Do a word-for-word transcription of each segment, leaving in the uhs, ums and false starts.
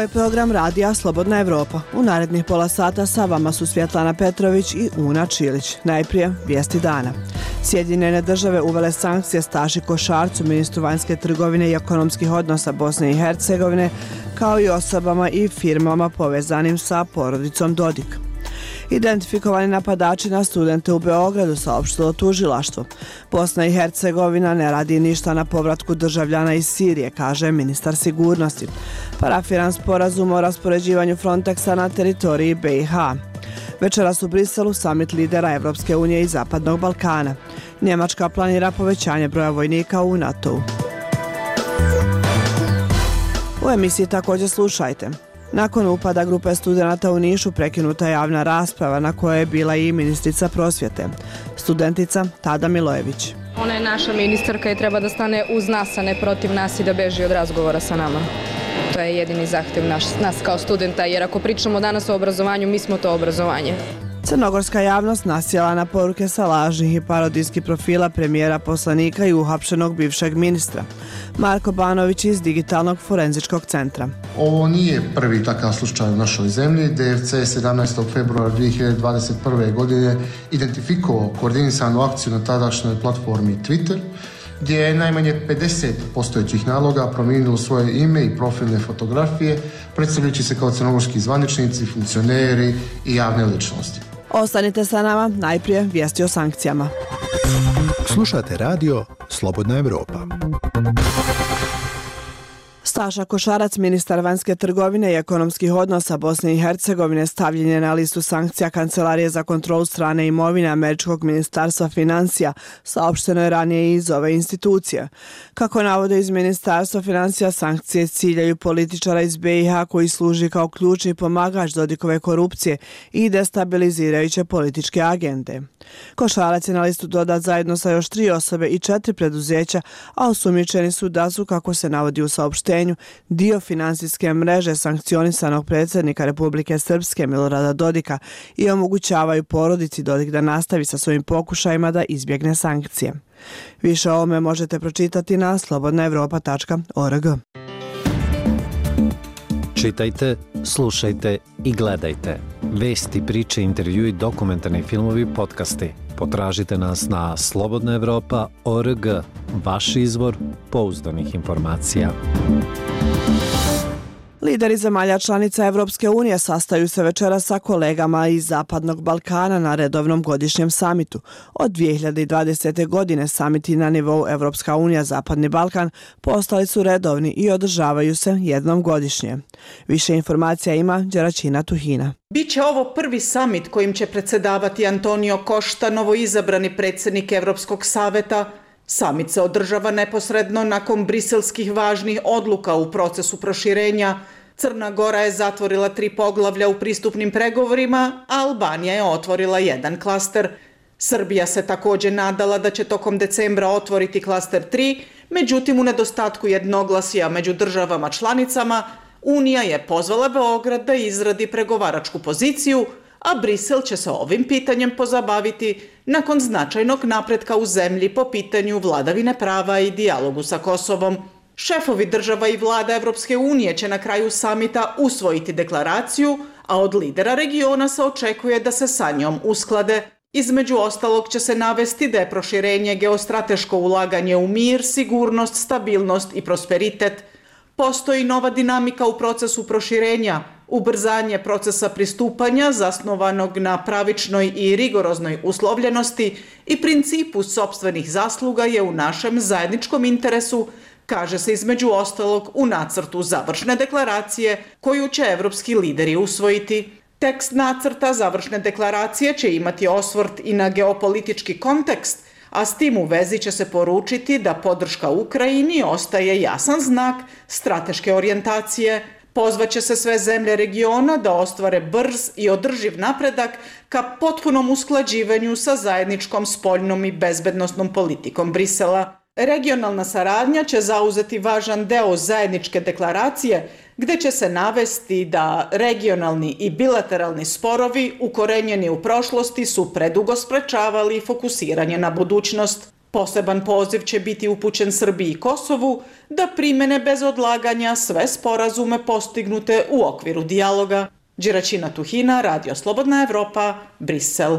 je program radija Slobodna Evropa. U narednih pola sata sa vama su Svjetlana Petrović i Una Čilić. Najprije vijesti dana. Sjedinjene države uvele sankcije Staši Košarcu, ministru vanjske trgovine i ekonomskih odnosa Bosne i Hercegovine, kao i osobama i firmama povezanim sa porodicom Dodik. Identifikovani napadači na studente u Beogradu, saopštilo tužilaštvo. Bosna i Hercegovina ne radi ništa na povratku državljana iz Sirije, kaže ministar sigurnosti. Parafiran sporazum o raspoređivanju Frontexa na teritoriji B i H. Večeras u Briselu samit lidera Evropske unije i Zapadnog Balkana. Njemačka planira povećanje broja vojnika u NATO-u. U emisiji također slušajte. Nakon upada grupe studenata u Nišu prekinuta je javna rasprava na kojoj je bila i ministrica prosvjete. Studentica Tada Milojević. Ona je naša ministarka i treba da stane uz nas, a ne protiv nas i da beži od razgovora sa nama. To je jedini zahtjev naš, nas kao studenta, jer ako pričamo danas o obrazovanju, mi smo to obrazovanje. Crnogorska javnost nasjela na poruke sa lažnih i parodijskih profila premijera, poslanika i uhapšenog bivšeg ministra. Marko Banović iz Digitalnog forenzičkog centra. Ovo nije prvi takav slučaj u našoj zemlji. D F C je sedamnaestog februara dvije hiljade dvadeset prve. godine identifikovao koordinisanu akciju na tadašnjoj platformi Twitter, gdje je najmanje pedeset postojećih naloga promijenilo svoje ime i profilne fotografije, predstavljajući se kao crnogorski zvaničnici, funkcioneri i javne ličnosti. Ostanite sa nama, najprije vijesti o sankcijama. Slušate radio Slobodna Evropa. Staša Košarac, ministar vanjske trgovine i ekonomskih odnosa Bosne i Hercegovine, stavljen je na listu sankcija Kancelarije za kontrolu strane imovine Američkog ministarstva financija, saopšteno je ranije iz ove institucije. Kako navode iz Ministarstva financija, sankcije ciljaju političara iz B i H koji služi kao ključni pomagač Dodikove korupcije i destabilizirajuće političke agende. Košarac je na listu dodat zajedno sa još tri osobe i četiri preduzeća, a osumnjičeni su da su, kako se navodi u saopštenju, dio finansijske mreže sankcionisanog predsjednika Republike Srpske Milorada Dodika i omogućavaju porodici Dodik da nastavi sa svojim pokušajima da izbjegne sankcije. Više o ovome možete pročitati na slobodna evropa tačka org. Čitajte, slušajte i gledajte. Vesti, priče, intervjui, dokumentarni filmovi, podcasti. Potražite nas na slobodna evropa tačka org, vaš izvor pouzdanih informacija. Lideri zemalja članica Evropske unije sastaju se večeras sa kolegama iz Zapadnog Balkana na redovnom godišnjem samitu. Od dvije hiljade dvadesete. godine samiti na nivou Evropska unija Zapadni Balkan postali su redovni i održavaju se jednom godišnje. Više informacija ima Đeraćina Tuhina. Biće ovo prvi samit kojim će predsjedavati Antonio Costa, novoizabrani predsjednik Evropskog saveta. Samit se održava neposredno nakon briselskih važnih odluka u procesu proširenja. Crna Gora je zatvorila tri poglavlja u pristupnim pregovorima, a Albanija je otvorila jedan klaster. Srbija se također nadala da će tokom decembra otvoriti klaster tri, međutim u nedostatku jednoglasja među državama članicama, Unija je pozvala Beograd da izradi pregovaračku poziciju, a Brisel će se ovim pitanjem pozabaviti nakon značajnog napretka u zemlji po pitanju vladavine prava i dijalogu sa Kosovom. Šefovi država i vlada Evropske unije će na kraju samita usvojiti deklaraciju, a od lidera regiona se očekuje da se sa njom usklade. Između ostalog će se navesti da je proširenje geostrateško ulaganje u mir, sigurnost, stabilnost i prosperitet. Postoji nova dinamika u procesu proširenja, ubrzanje procesa pristupanja zasnovanog na pravičnoj i rigoroznoj uslovljenosti i principu sopstvenih zasluga je u našem zajedničkom interesu, kaže se između ostalog u nacrtu završne deklaracije koju će evropski lideri usvojiti. Tekst nacrta završne deklaracije će imati osvrt i na geopolitički kontekst, a s tim u vezi će se poručiti da podrška Ukrajini ostaje jasan znak strateške orijentacije. Pozvaće se sve zemlje regiona da ostvare brz i održiv napredak ka potpunom usklađivanju sa zajedničkom spoljnom i bezbednosnom politikom Brisela. Regionalna saradnja će zauzeti važan deo zajedničke deklaracije, gde će se navesti da regionalni i bilateralni sporovi ukorenjeni u prošlosti su predugo sprečavali fokusiranje na budućnost. Poseban poziv će biti upućen Srbiji i Kosovu da primene bez odlaganja sve sporazume postignute u okviru dijaloga. Đeračina Tuhina, Radio Slobodna Evropa, Brisel.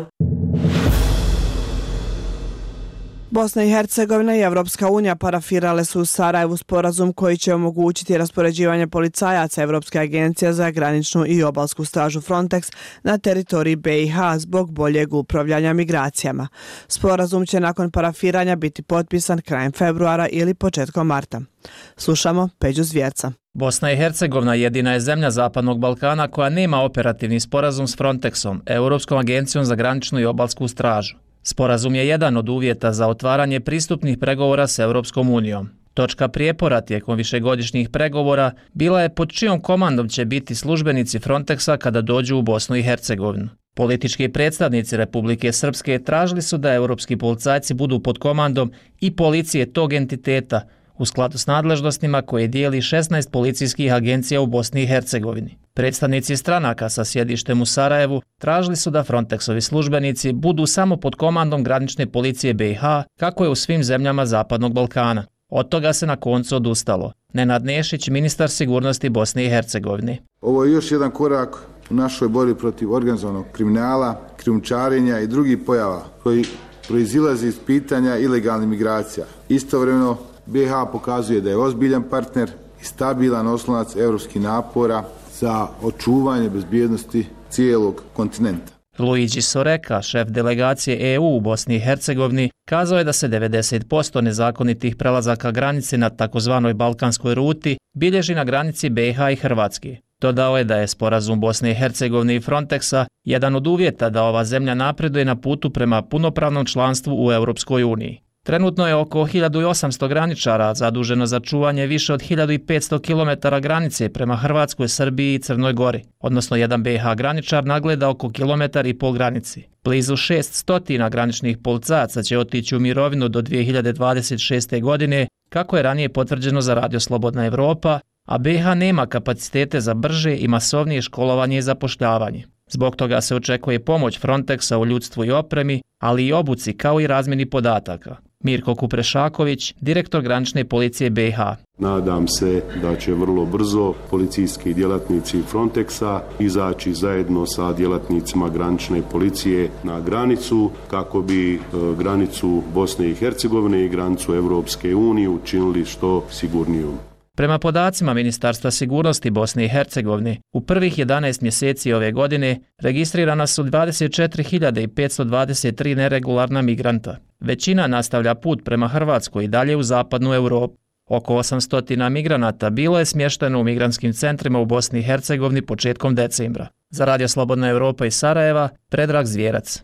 Bosna i Hercegovina i Evropska unija parafirale su u Sarajevu sporazum koji će omogućiti raspoređivanje policajaca Evropske agencije za graničnu i obalsku stražu Frontex na teritoriji B i H zbog boljeg upravljanja migracijama. Sporazum će nakon parafiranja biti potpisan krajem februara ili početkom marta. Slušamo Peđu Zvjerca. Bosna i Hercegovina jedina je zemlja Zapadnog Balkana koja nema operativni sporazum s Frontexom, Europskom agencijom za graničnu i obalsku stražu. Sporazum je jedan od uvjeta za otvaranje pristupnih pregovora s Europskom unijom. Točka prijepora tijekom višegodišnjih pregovora bila je pod čijom komandom će biti službenici Frontexa kada dođu u Bosnu i Hercegovinu. Politički predstavnici Republike Srpske tražili su da europski policajci budu pod komandom i policije tog entiteta u skladu s nadležnostima koje dijeli šesnaest policijskih agencija u Bosni i Hercegovini. Predstavnici stranaka sa sjedištem u Sarajevu tražili su da Frontexovi službenici budu samo pod komandom granične policije B i H, kako je u svim zemljama Zapadnog Balkana. Od toga se na koncu odustalo. Nenad Nešić, ministar sigurnosti Bosne i Hercegovine. Ovo je još jedan korak u našoj borbi protiv organizovanog kriminala, krijumčarenja i drugih pojava koji proizilazi iz pitanja ilegalnih migracija. Istovremeno, B i H pokazuje da je ozbiljan partner i stabilan oslonac europskih napora za očuvanje bezbjednosti cijelog kontinenta. Luigi Soreka, šef delegacije E U u Bosni i Hercegovini, kazao je da se devedeset posto nezakonitih prelazaka granice na takozvanoj balkanskoj ruti bilježi na granici B i H i Hrvatske. Dodao je da je sporazum Bosne i Hercegovine i Frontexa jedan od uvjeta da ova zemlja napreduje na putu prema punopravnom članstvu u Europskoj uniji. Trenutno je oko hiljadu osamsto graničara zaduženo za čuvanje više od hiljadu petsto kilometara granice prema Hrvatskoj, Srbiji i Crnoj Gori, odnosno jedan B i H graničar nagleda oko kilometar i pol granici. Blizu šeststo graničnih policajaca će otići u mirovinu do dvije hiljade dvadeset šeste. godine, kako je ranije potvrđeno za Radio Slobodna Evropa, a B i H nema kapacitete za brže i masovnije školovanje i zapošljavanje. Zbog toga se očekuje pomoć Frontexa u ljudstvu i opremi, ali i obuci kao i razmjeni podataka. Mirko Kuprešaković, direktor granične policije B i H. Nadam se da će vrlo brzo policijski djelatnici Frontexa izaći zajedno sa djelatnicima granične policije na granicu kako bi granicu Bosne i Hercegovine i granicu Europske unije učinili što sigurnijom. Prema podacima Ministarstva sigurnosti Bosne i Hercegovine, u prvih jedanaest mjeseci ove godine registrirana su dvadeset četiri hiljade petsto dvadeset tri neregularna migranta. Većina nastavlja put prema Hrvatskoj i dalje u zapadnu Europu. Oko osamsto migranata bilo je smješteno u migrantskim centrima u Bosni i Hercegovini početkom decembra. Za Radio Slobodna Evropa iz Sarajeva, Predrag Zvjerac.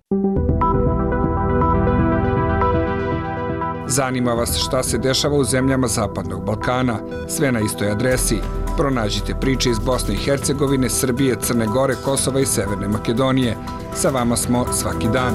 Zanima vas šta se dešava u zemljama Zapadnog Balkana? Sve na istoj adresi. Pronađite priče iz Bosne i Hercegovine, Srbije, Crne Gore, Kosova i Severne Makedonije. Sa vama smo svaki dan.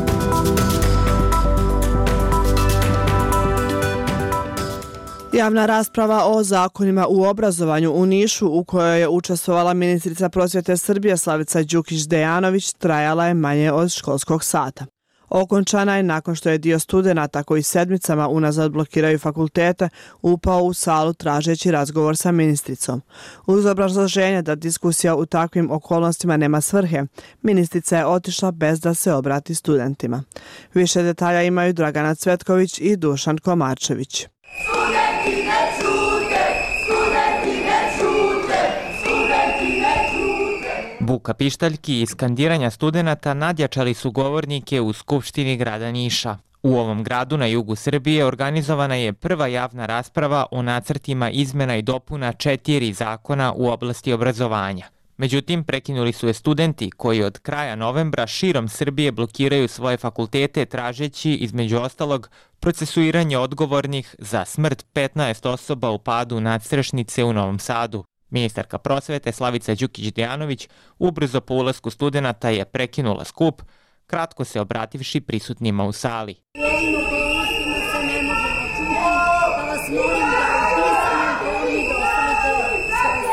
Javna rasprava o zakonima u obrazovanju u Nišu, u kojoj je učestvovala ministrica prosvjete Srbije Slavica Đukić-Dejanović, trajala je manje od školskog sata. Okončana je nakon što je dio studenata koji sedmicama unazad blokiraju fakultete upao u salu tražeći razgovor sa ministricom. Uz obrazloženje da diskusija u takvim okolnostima nema svrhe, ministrica je otišla bez da se obrati studentima. Više detalja imaju Dragana Cvetković i Dušan Komarčević. Studenti ne čute, studenti ne čute, studenti ne čute. Buka pištaljki i skandiranja studenata nadjačali su govornike u Skupštini grada Niša. U ovom gradu na jugu Srbije organizovana je prva javna rasprava o nacrtima izmena i dopuna četiri zakona u oblasti obrazovanja. Međutim, prekinuli su je studenti koji od kraja novembra širom Srbije blokiraju svoje fakultete tražeći, između ostalog, procesuiranje odgovornih za smrt petnaest osoba u padu nadstrešnice u Novom Sadu. Ministarka prosvete Slavica Đukić-Dejanović ubrzo po ulasku studenata je prekinula skup, kratko se obrativši prisutnima u sali.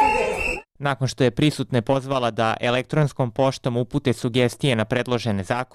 Nakon što je prisutne pozvala da elektronskom poštom upute sugestije na predložene zakone,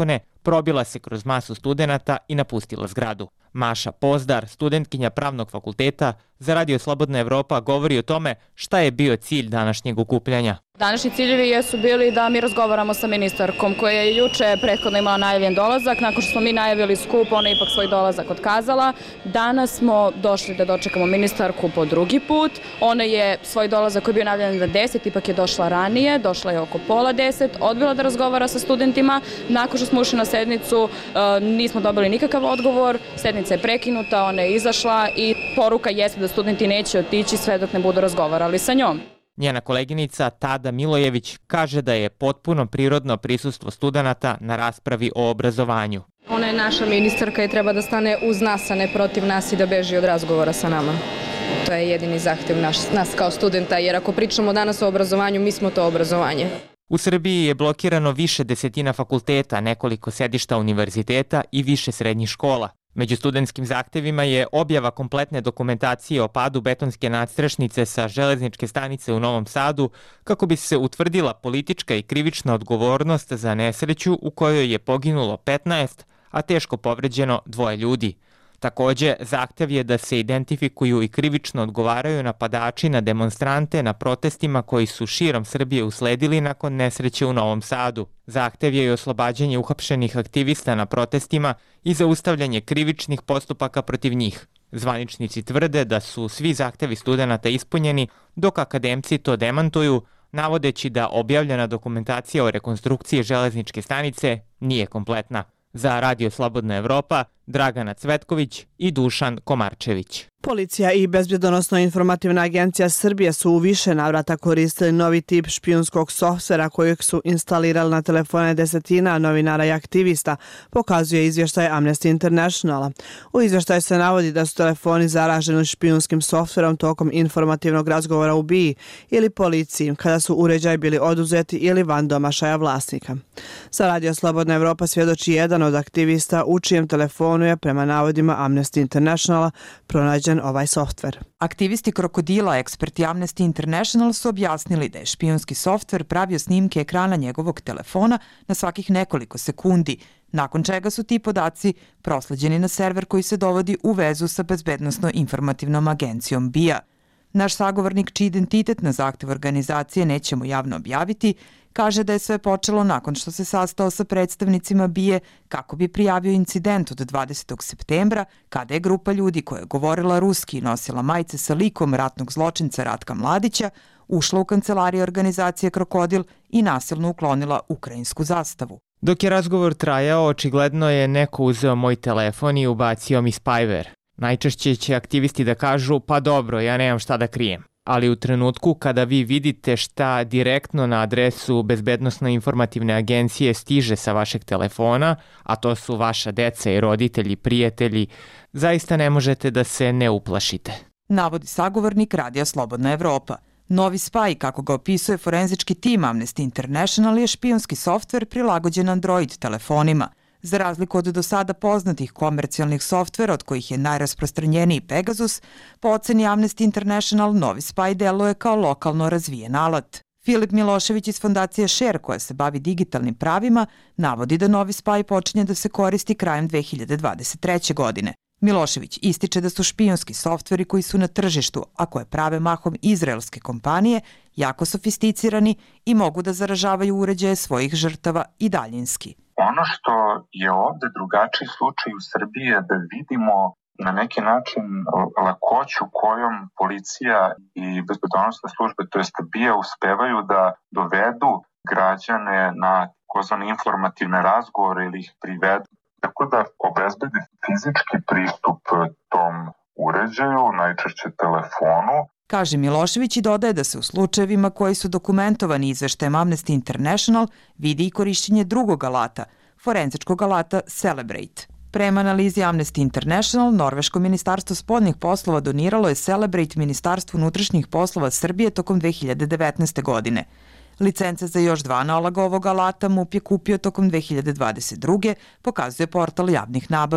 probila se kroz masu studenata i napustila zgradu. Maša Pozdar, studentkinja Pravnog fakulteta, za Radio Slobodna Evropa govori o tome šta je bio cilj današnjeg okupljanja. Današnji ciljevi jesu bili da mi razgovaramo sa ministarkom koja je juče prethodno imala najavljen dolazak. Nakon što smo mi najavili skup, ona je ipak svoj dolazak otkazala. Danas smo došli da dočekamo ministarku po drugi put. Ona je svoj dolazak koji je bio najavljen za deset, ipak je došla ranije, došla je oko pola deset, odbila da razgovara sa studentima. Nakon što smo ušli na sednicu, nismo dobili nikakav odgovor, sednica je prekinuta, ona je izašla i poruka jeste da studenti neće otići sve dok ne budu razgovarali sa njom. Njena koleginica Tada Milojević kaže da je potpuno prirodno prisustvo studenata na raspravi o obrazovanju. Ona je naša ministarka i treba da stane uz nas, a ne protiv nas i da beži od razgovora sa nama. To je jedini zahtev naš, nas kao studenta, jer ako pričamo danas o obrazovanju, mi smo to obrazovanje. U Srbiji je blokirano više desetina fakulteta, nekoliko sedišta univerziteta i više srednjih škola. Među studentskim zahtevima je objava kompletne dokumentacije o padu betonske nadstrešnice sa železničke stanice u Novom Sadu kako bi se utvrdila politička i krivična odgovornost za nesreću u kojoj je poginulo petnaest, a teško povređeno dvoje ljudi. Takođe, zahtev je da se identifikuju i krivično odgovaraju napadači na demonstrante na protestima koji su širom Srbije usledili nakon nesreće u Novom Sadu. Zahtev je i oslobađanje uhapšenih aktivista na protestima i zaustavljanje krivičnih postupaka protiv njih. Zvaničnici tvrde da su svi zahtevi studenata ispunjeni, dok akademci to demantuju, navodeći da objavljena dokumentacija o rekonstrukciji železničke stanice nije kompletna. Za Radio Slobodna Evropa, Dragana Cvetković i Dušan Komarčević. Policija i Bezbjedonosno-informativna agencija Srbije su u više navrata koristili novi tip špijunskog softvera kojeg su instalirali na telefone desetina novinara i aktivista, pokazuje izvještaj Amnesty Internationala. U izvještaju se navodi da su telefoni zaraženi špijunskim softverom tokom informativnog razgovora u B I ili policiji, kada su uređaji bili oduzeti ili van domašaja vlasnika. Za Radio Slobodna Evropa svjedoči jedan od aktivista u čijem telefonu je, prema navodima Amnesty Internationala, pronađen ovaj softver. Aktivisti Krokodila, eksperti Amnesty International, su objasnili da je špijunski softver pravio snimke ekrana njegovog telefona na svakih nekoliko sekundi, nakon čega su ti podaci prosleđeni na server koji se dovodi u vezu sa Bezbednosno-informativnom agencijom B I A. Naš sagovornik, čiji identitet na zahtev organizacije nećemo javno objaviti, kaže da je sve počelo nakon što se sastao sa predstavnicima B I A kako bi prijavio incident od dvadesetog septembra, kada je grupa ljudi koja je govorila ruski i nosila majice sa likom ratnog zločinca Ratka Mladića ušla u kancelariju organizacije Krokodil i nasilno uklonila ukrajinsku zastavu. Dok je razgovor trajao, očigledno je neko uzeo moj telefon i ubacio mi spyware. Najčešće će aktivisti da kažu, pa dobro, ja nemam šta da krijem. Ali u trenutku kada vi vidite šta direktno na adresu Bezbednosno-informativne agencije stiže sa vašeg telefona, a to su vaša deca i roditelji, prijatelji, zaista ne možete da se ne uplašite. Navodi sagovornik Radija Slobodna Evropa. Novi spaj, kako ga opisuje forenzički tim Amnesty International, je špijunski softver prilagođen Android telefonima. Za razliku od do sada poznatih komercijalnih softvera, od kojih je najrasprostranjeniji Pegasus, po oceni Amnesty International, novi spaj deluje kao lokalno razvijen alat. Filip Milošević iz fondacije Share, koja se bavi digitalnim pravima, navodi da novi spaj počinje da se koristi krajem dve hiljade dvadeset treće. godine. Milošević ističe da su špijunski softveri koji su na tržištu, a koje prave mahom izraelske kompanije, jako sofisticirani i mogu da zaražavaju uređaje svojih žrtava i daljinski. Ono što je ovde drugačiji slučaj u Srbiji je da vidimo na neki način lakoću kojom policija i bezbednosne službe, to jest B I A, uspevaju da dovedu građane na takozvane informativne razgovore ili ih privedu. Tako da obezbedi fizički pristup tom uređaju, najčešće telefonu. Kaže Milošević i dodaje da se u slučajevima koji su dokumentovani izveštajem Amnesty International vidi i korišćenje drugog alata, forenzičkog alata Celebrate. Prema analizi Amnesty International, Norveško ministarstvo spoljnih poslova doniralo je Celebrate Ministarstvu unutrašnjih poslova Srbije tokom dve hiljade devetnaeste. godine. Licence za još dva analoga ovog alata M U P je kupio tokom dve hiljade dvadeset druge. pokazuje portal javnih nabavki.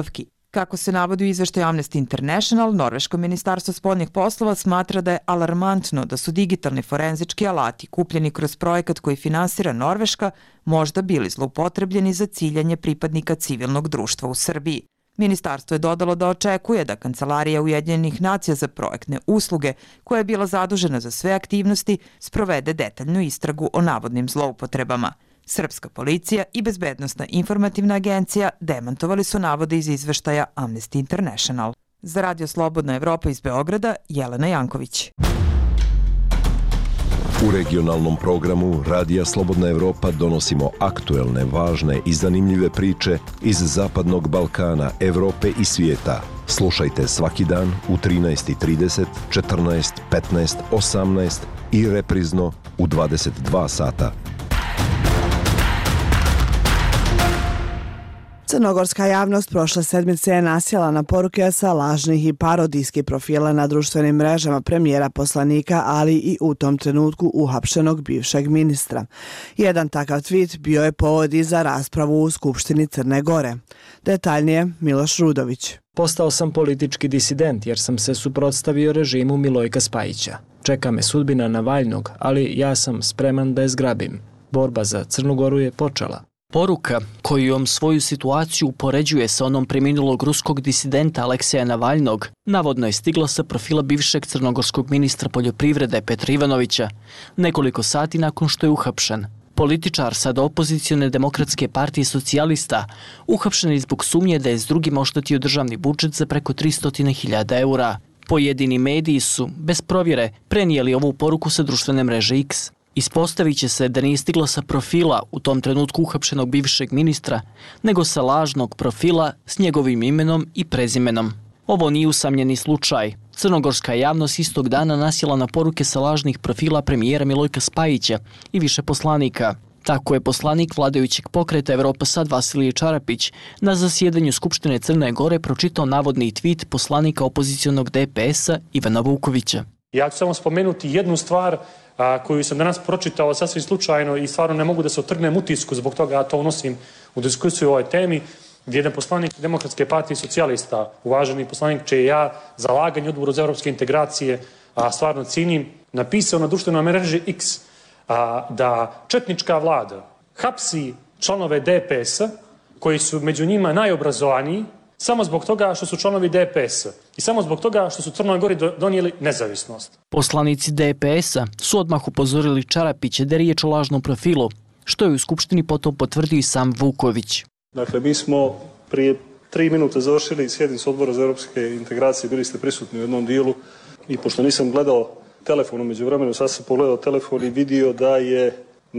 Kako se navodi u izveštaju Amnesty International, Norveško ministarstvo spoljnih poslova smatra da je alarmantno da su digitalni forenzički alati kupljeni kroz projekat koji finansira Norveška možda bili zloupotrebljeni za ciljanje pripadnika civilnog društva u Srbiji. Ministarstvo je dodalo da očekuje da Kancelarija Ujedinjenih nacija za projektne usluge, koja je bila zadužena za sve aktivnosti, sprovede detaljnu istragu o navodnim zloupotrebama. Srpska policija i Bezbednosna informativna agencija demantovali su navode iz izveštaja Amnesty International. Za Radio Slobodna Evropa iz Beograda, Jelena Janković. U regionalnom programu Radija Slobodna Evropa donosimo aktuelne, važne i zanimljive priče iz Zapadnog Balkana, Evrope i svijeta. Slušajte svaki dan u trinaest i trideset, četrnaest, petnaest, osamnaest i reprizno u dvadeset dva sata. Crnogorska javnost prošle sedmice je nasjela na poruke sa lažnih i parodijskih profila na društvenim mrežama premijera poslanika, ali i u tom trenutku uhapšenog bivšeg ministra. Jedan takav tweet bio je povod i za raspravu u Skupštini Crne Gore. Detaljnije Miloš Rudović. Postao sam politički disident jer sam se suprotstavio režimu Milojka Spajića. Čeka me sudbina Navalnog, ali ja sam spreman da je zgrabim. Borba za Crnu Goru je počela. Poruka kojom svoju situaciju upoređuje sa onom preminulog ruskog disidenta Alekseja Navalnog navodno je stigla sa profila bivšeg crnogorskog ministra poljoprivrede Petra Ivanovića nekoliko sati nakon što je uhapšen. Političar sada opozicione demokratske partije socijalista uhapšen je zbog sumnje da je s drugim oštetio državni budžet za preko tristo hiljada eura. Pojedini mediji su, bez provjere, prenijeli ovu poruku sa društvene mreže X. Ispostavit će se da nije stigla sa profila u tom trenutku uhapšenog bivšeg ministra, nego sa lažnog profila s njegovim imenom i prezimenom. Ovo nije usamljeni slučaj. Crnogorska javnost istog dana nasjela na poruke sa lažnih profila premijera Milojka Spajića i više poslanika. Tako je poslanik vladajućeg pokreta Evropa Sad Vasilije Čarapić na zasjedanju Skupštine Crne Gore pročitao navodni tweet poslanika opozicionog D P S-a Ivana Vukovića. Ja ću samo spomenuti jednu stvar a, koju sam danas pročitao sasvim slučajno i stvarno ne mogu da se otrgnem utisku, zbog toga ja to unosim u diskusiju o ovoj temi, gdje jedan poslanik Demokratske partije socijalista, uvaženi poslanik čije ja zalaganje odboru za evropske integracije a, stvarno cinim, napisao na društvenoj mreži X a, da četnička vlada hapsi članove D P S-a koji su među njima najobrazovaniji samo zbog toga što su članovi D P S-a i samo zbog toga što su Crnoj Gori donijeli nezavisnost. Poslanici D P S-a su odmah upozorili Čarapića da je riječ o lažnom profilu, što je u Skupštini potom potvrdio i sam Vuković. Dakle, mi smo prije tri minuta završili sjednicu odbora za europske integracije, bili ste prisutni u jednom dijelu i pošto nisam gledao telefon umeđu vremenu, sad sam pogledao telefon i vidio da je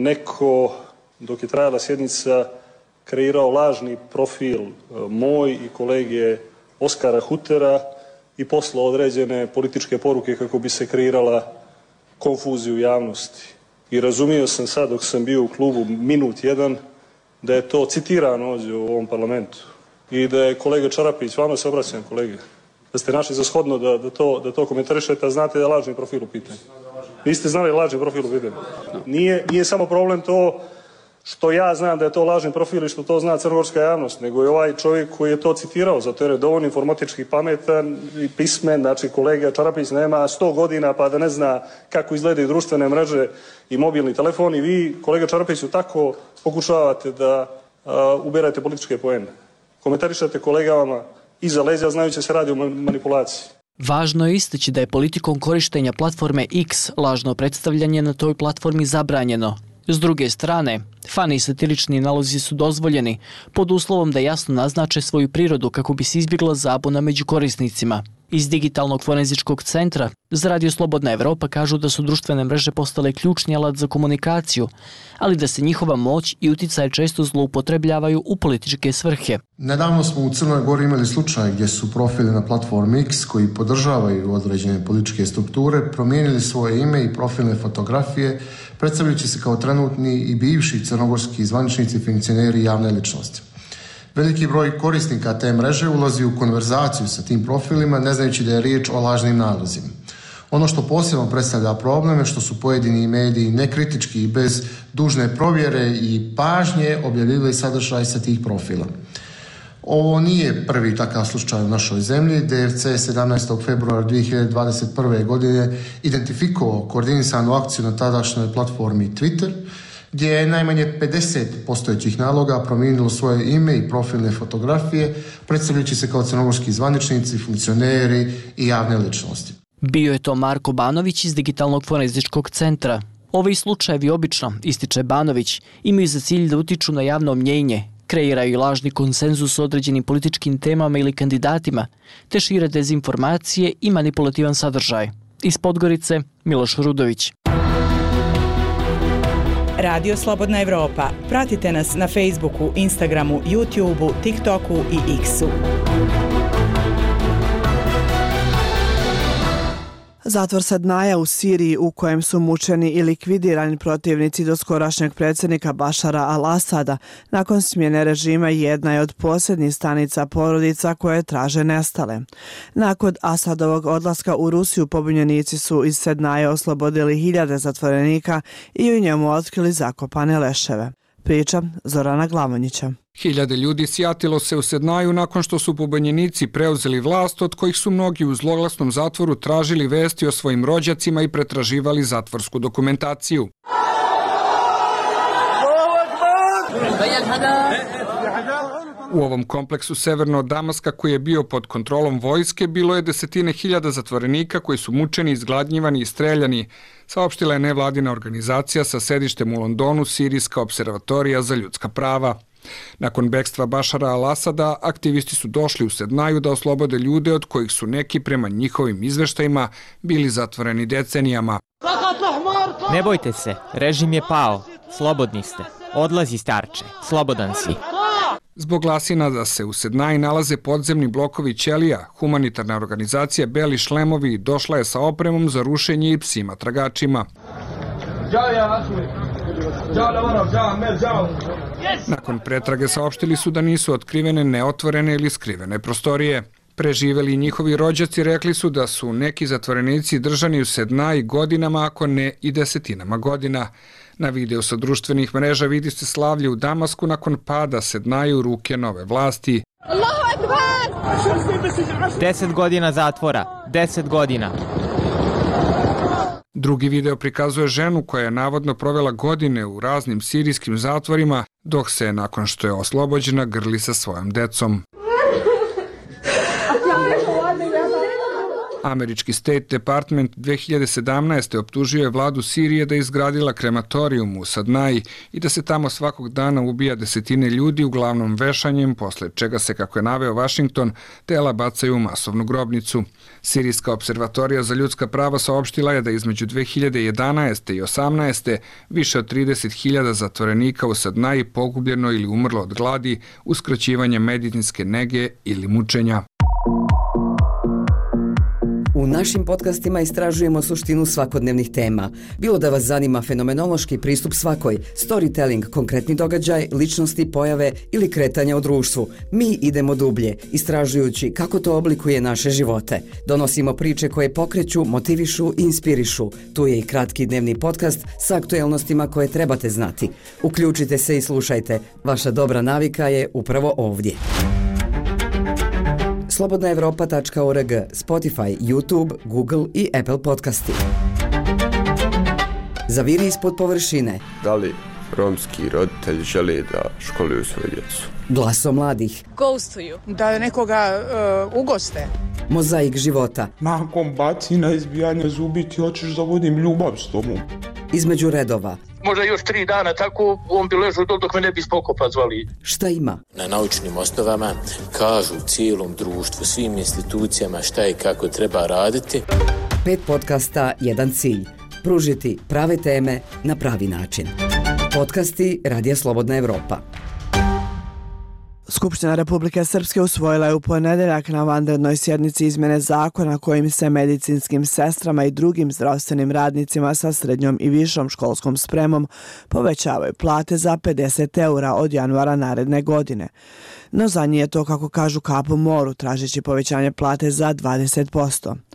neko, dok je trajala sjednica, kreirao lažni profil moj i kolege Oskara Hutera i poslao određene političke poruke kako bi se kreirala konfuzija u javnosti. I razumio sam sad dok sam bio u klubu minut jedan da je to citirano ovdje u ovom parlamentu i da je kolega Čarapić, vama se obraćam kolege, da ste našli za shodno da, da, to, da to komentarišete, a znate da je lažni profil u pitanju. Niste znali lažni profil u pitanju. Nije, nije samo problem to što ja znam da je to lažni profil i što to zna crnogorska javnost, nego je ovaj čovjek koji je to citirao, zato jer je dovoljno informatički pametan i pismen, znači kolega Čarapić nema sto godina pa da ne zna kako izgledaju društvene mreže i mobilni telefon i vi, kolega Čarapiću, tako pokušavate da a, uberate političke poene. Komentarišate kolegama iza leđa znajući se radi o manipulaciji. Važno je istaći da je politikom korištenja platforme X lažno predstavljanje na toj platformi zabranjeno. S druge strane, fani satirični nalozi su dozvoljeni pod uslovom da jasno naznače svoju prirodu kako bi se izbjegla zabuna među korisnicima. Iz Digitalnog forenzičkog centra za Radio Slobodna Evropa kažu da su društvene mreže postale ključni alat za komunikaciju, ali da se njihova moć i uticaj često zloupotrebljavaju u političke svrhe. Nedavno smo u Crnoj Gori imali slučaj gdje su profili na platformi X koji podržavaju određene političke strukture promijenili svoje ime i profilne fotografije, predstavljajući se kao trenutni i bivši crnogorski zvaničnici, funkcioneri i javne ličnosti. Veliki broj korisnika te mreže ulazi u konverzaciju sa tim profilima, ne znajući da je riječ o lažnim nalozima. Ono što posebno predstavlja problem je što su pojedini mediji nekritički i bez dužne provjere i pažnje objavljivali sadržaj sa tih profila. Ovo nije prvi takav slučaj u našoj zemlji. D F C je sedamnaestog februara dvije hiljade dvadeset prve. godine identifikovao koordinisanu akciju na tadašnjoj platformi Twitter, gdje je najmanje pedeset postojećih naloga promijenilo svoje ime i profilne fotografije, predstavljajući se kao crnogorski zvaničnici, funkcioneri i javne ličnosti. Bio je to Marko Banović iz Digitalnog forenzičkog centra. Ovi slučajevi obično, ističe Banović, imaju za cilj da utiču na javno mnjenje, kreiraju lažni konsenzus o određenim političkim temama ili kandidatima, te šire dezinformacije i manipulativan sadržaj. Iz Podgorice, Miloš Rudović. Radio Slobodna Evropa. Pratite nas na Facebooku, Instagramu, YouTubeu, TikToku i X-u. Zatvor Sadnaja u Siriji, u kojem su mučeni i likvidirani protivnici doskorašnjeg predsjednika Bašara al-Asada, nakon smjene režima jedna je od posljednjih stanica porodica koje traže nestale. Nakon Asadovog odlaska u Rusiju, pobunjenici su iz Sadnaja oslobodili hiljade zatvorenika i u njemu otkrili zakopane leševe. Priča Zorana Glavonjića. Hiljade ljudi sjatilo se u Sednaju nakon što su pobunjenici preuzeli vlast, od kojih su mnogi u zloglasnom zatvoru tražili vesti o svojim rođacima i pretraživali zatvorsku dokumentaciju. U ovom kompleksu severno od Damaska, koji je bio pod kontrolom vojske, bilo je desetine hiljada zatvorenika koji su mučeni, izgladnjivani i streljani, saopštila je nevladina organizacija sa sedištem u Londonu, Sirijska observatorija za ljudska prava. Nakon bekstva Bašara al-Asada, aktivisti su došli u Sednaju da oslobode ljude od kojih su neki, prema njihovim izveštajima, bili zatvoreni decenijama. Ne bojte se, režim je pao, slobodni ste. Odlazi starče, slobodan si. Zbog glasina da se u Sednaji nalaze podzemni blokovi ćelija, humanitarna organizacija Beli šlemovi došla je sa opremom za rušenje i psima tragačima. Nakon pretrage saopštili su da nisu otkrivene neotvorene ili skrivene prostorije. Preživeli njihovi rođaci rekli su da su neki zatvorenici držani u Sednaji godinama, ako ne i desetinama godina. Na videu sa društvenih mreža vidi se slavlje u Damasku nakon pada Sednaje u ruke nove vlasti. Deset godina zatvora, deset godina. Drugi video prikazuje ženu koja je navodno provela godine u raznim sirijskim zatvorima, dok se, nakon što je oslobođena, grli sa svojom decom. Američki State Department dve hiljade sedamnaeste. optužio je vladu Sirije da je izgradila krematorijum u Sadnaji i da se tamo svakog dana ubija desetine ljudi, uglavnom vešanjem, posle čega se, kako je naveo Washington, tela bacaju u masovnu grobnicu. Sirijska observatorija za ljudska prava saopštila je da između dve hiljade jedanaeste i osamnaeste. više od trideset hiljada zatvorenika u Sadnaji pogubljeno ili umrlo od gladi, uskraćivanjem medicinske nege ili mučenja. U našim podcastima istražujemo suštinu svakodnevnih tema. Bilo da vas zanima fenomenološki pristup svakoj, storytelling, konkretni događaj, ličnosti, pojave ili kretanja u društvu, mi idemo dublje, istražujući kako to oblikuje naše živote. Donosimo priče koje pokreću, motivišu i inspirišu. Tu je i kratki dnevni podcast sa aktuelnostima koje trebate znati. Uključite se i slušajte. Vaša dobra navika je upravo ovdje. slobodna evropa tačka org, Spotify, YouTube, Google i Apple podcasti. Zaviri ispod površine. Da li romski roditelji žele da školuju svoju djecu? Glaso mladih. Ghostuju. Da nekoga uh, ugoste. Mozaik života. Nakon bacina, izbijanja zubi ti hoćeš da vodim ljubav s tobom. Između redova. Možda još tri dana tako, on bi ležao dok me ne bi spokopa zvali. Šta ima? Na naučnim osnovama kažu cijelom društvu, svim institucijama šta i kako treba raditi. Pet podcasta, jedan cilj. Pružiti prave teme na pravi način. Podcasti Radija Slobodna Evropa. Skupština Republike Srpske usvojila je u ponedeljak na vanrednoj sjednici izmjene zakona kojim se medicinskim sestrama i drugim zdravstvenim radnicima sa srednjom i višom školskom spremom povećavaju plate za pedeset eura od januara naredne godine. No za nje je to, kako kažu, kap u moru, tražeći povećanje plate za dvadeset posto.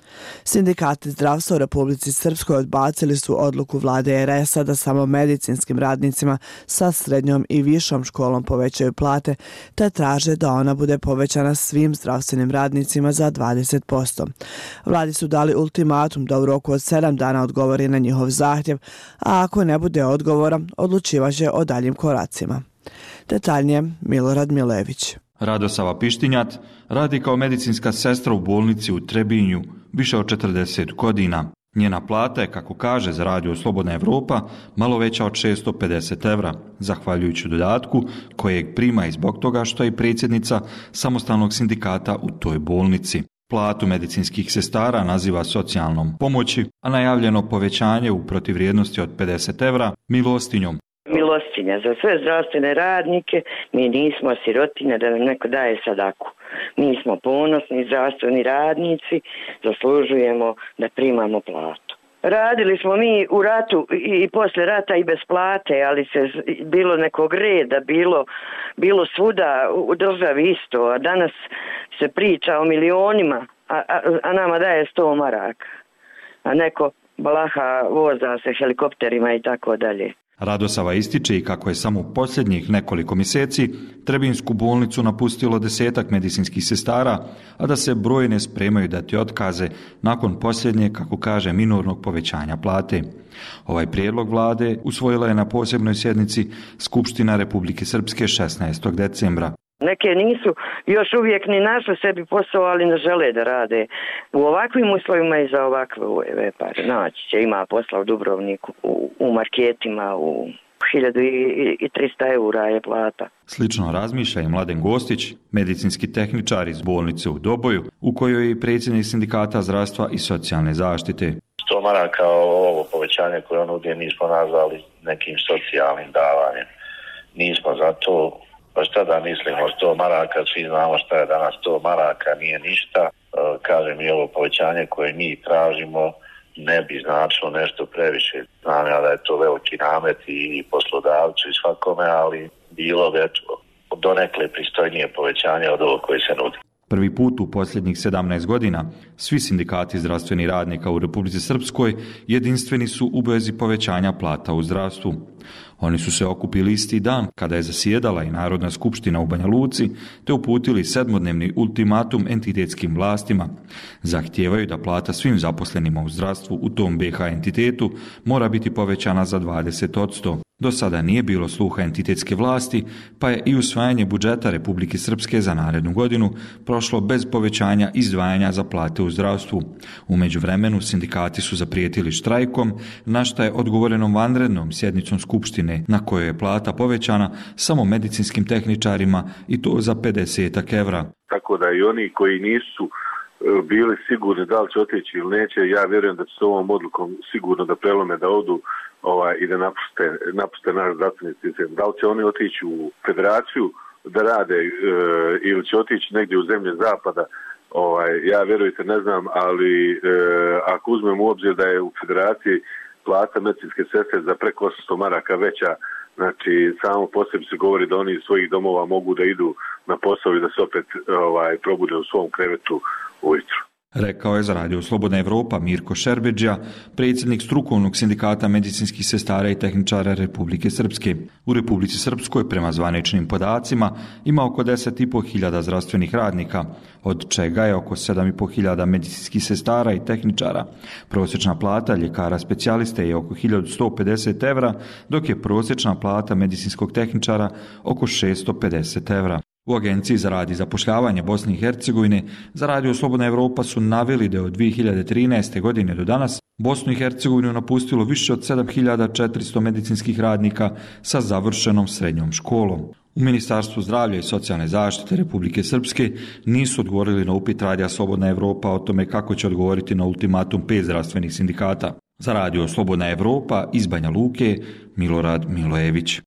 Sindikati zdravstva u Republici Srpskoj odbacili su odluku vlade er es a da samo medicinskim radnicima sa srednjom i višom školom povećaju plate, te traže da ona bude povećana svim zdravstvenim radnicima za dvadeset posto. Vladi su dali ultimatum da u roku od sedam dana odgovori na njihov zahtjev, a ako ne bude odgovora, odlučivaće o daljim koracima. Detaljnije Milorad Milević. Radosava Pištinjat radi kao medicinska sestra u bolnici u Trebinju više od četrdeset godina. Njena plata je, kako kaže za radio Slobodna Evropa, malo veća od šesto pedeset evra, zahvaljujući dodatku kojeg prima i zbog toga što je predsjednica samostalnog sindikata u toj bolnici. Platu medicinskih sestara naziva socijalnom pomoći, a najavljeno povećanje u protivrijednosti od pedeset evra milostinjom. Milostinja za sve zdravstvene radnike, mi nismo sirotinja da nam neko daje sadaku. Mi smo ponosni zdravstveni radnici, zaslužujemo da primamo platu. Radili smo mi u ratu i posle rata i bez plate, ali se bilo nekog reda, bilo, bilo svuda u državi isto, a danas se priča o milionima, a, a, a nama daje sto maraka. A neko balaha voza se helikopterima i tako dalje. Radosava ističe i kako je samo u posljednjih nekoliko mjeseci Trebinsku bolnicu napustilo desetak medicinskih sestara, a da se brojne spremaju dati otkaze nakon posljednje, kako kaže, minornog povećanja plate. Ovaj prijedlog vlade usvojila je na posebnoj sjednici Skupština Republike Srpske šesnaestog decembra. Neke nisu još uvijek ni našli sebi posao, ali ne žele da rade u ovakvim uslovima i za ovakve pare. Naći će, ima posla u Dubrovniku, u, u marketima, u hiljadu trista eura je plata. Slično razmišlja i Mladen Gostić, medicinski tehničar iz bolnice u Doboju, u kojoj je i predsjednik sindikata zdravstva i socijalne zaštite. sto maraka ovo povećanje koje on ovdje nismo nazvali nekim socijalnim davanjem. Nismo za to. Pa šta da mislimo, sto maraka, svi znamo šta je danas sto maraka, nije ništa. E, kažem i ovo povećanje koje mi tražimo ne bi značilo nešto previše. Znam ja da je to veliki namet i poslodavcu i svakome, ali bilo bi donekle pristojnije povećanje od ovo koje se nudi. Prvi put u posljednjih sedamnaest godina svi sindikati zdravstvenih radnika u Republici Srpskoj jedinstveni su u vezi povećanja plata u zdravstvu. Oni su se okupili isti dan kada je zasjedala i Narodna skupština u Banja Luci, te uputili sedmodnevni ultimatum entitetskim vlastima. Zahtijevaju da plata svim zaposlenima u zdravstvu u tom be ha entitetu mora biti povećana za dvadeset posto. Do sada nije bilo sluha entitetske vlasti, pa je i usvajanje budžeta Republike Srpske za narednu godinu prošlo bez povećanja izdvajanja za plate u zdravstvu. U međuvremenu sindikati su zaprijetili štrajkom, na šta je odgovoreno vanrednom sjednicom skupštine, na kojoj je plata povećana samo medicinskim tehničarima i to za pedeset evra. Tako da i oni koji nisu bili sigurni da li će otići ili neće, ja vjerujem da će s ovom odlukom sigurno da prelome, da odu ovaj, i da napuste, napuste naš zdravstveni sistem. Da li će oni otići u federaciju da rade e, ili će otići negdje u zemlje zapada, ovaj, ja vjerujte ne znam, ali e, ako uzmemo u obzir da je u federaciji plata medicinske sestre za preko osamsto maraka veća, znači samo po sebi se govori da oni iz svojih domova mogu da idu na posao i da se opet ovaj, probude u svom krevetu ujutru. Rekao je za radio Slobodna Evropa Mirko Šerbedžija, predsjednik strukovnog sindikata medicinskih sestara i tehničara Republike Srpske. U Republici Srpskoj, prema zvaničnim podacima, ima oko deset i po hiljada zdravstvenih radnika, od čega je oko sedam i po hiljada medicinskih sestara i tehničara. Prosječna plata ljekara specijaliste je oko hiljadu sto pedeset evra, dok je prosječna plata medicinskog tehničara oko šesto pedeset evra. U Agenciji za rad i zapošljavanje Bosne i Hercegovine za radio Slobodna Evropa su naveli da je od dvije hiljade trinaeste. godine do danas Bosnu i Hercegovinu napustilo više od sedam hiljada četiristo medicinskih radnika sa završenom srednjom školom. U Ministarstvu zdravlja i socijalne zaštite Republike Srpske nisu odgovorili na upit radija Slobodna Evropa o tome kako će odgovoriti na ultimatum pet zdravstvenih sindikata. Za radio Slobodna Evropa iz Banja Luke, Milorad Milojević.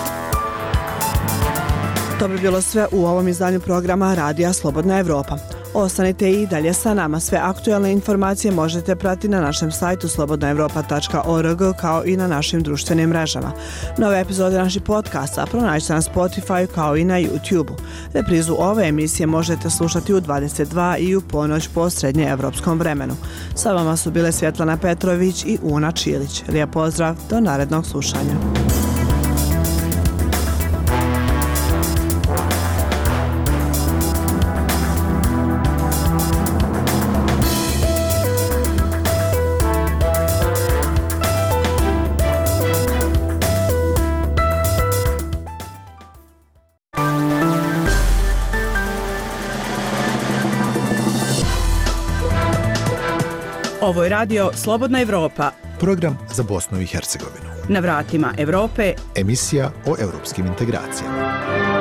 To bi bilo sve u ovom izdanju programa Radija Slobodna Evropa. Ostanite i dalje sa nama. Sve aktualne informacije možete pratiti na našem sajtu slobodna evropa tačka org kao i na našim društvenim mrežama. Nove epizode naših podcasta pronađite na Spotify kao i na YouTube-u. Reprizu ove emisije možete slušati u dvadeset dva i u ponoć po srednje evropskom vremenu. Sa vama su bile Svjetlana Petrović i Una Čilić. Lijep pozdrav, do narednog slušanja. Ovo je radio Slobodna Evropa. Program za Bosnu i Hercegovinu. Na vratima Evrope. Emisija o europskim integracijama.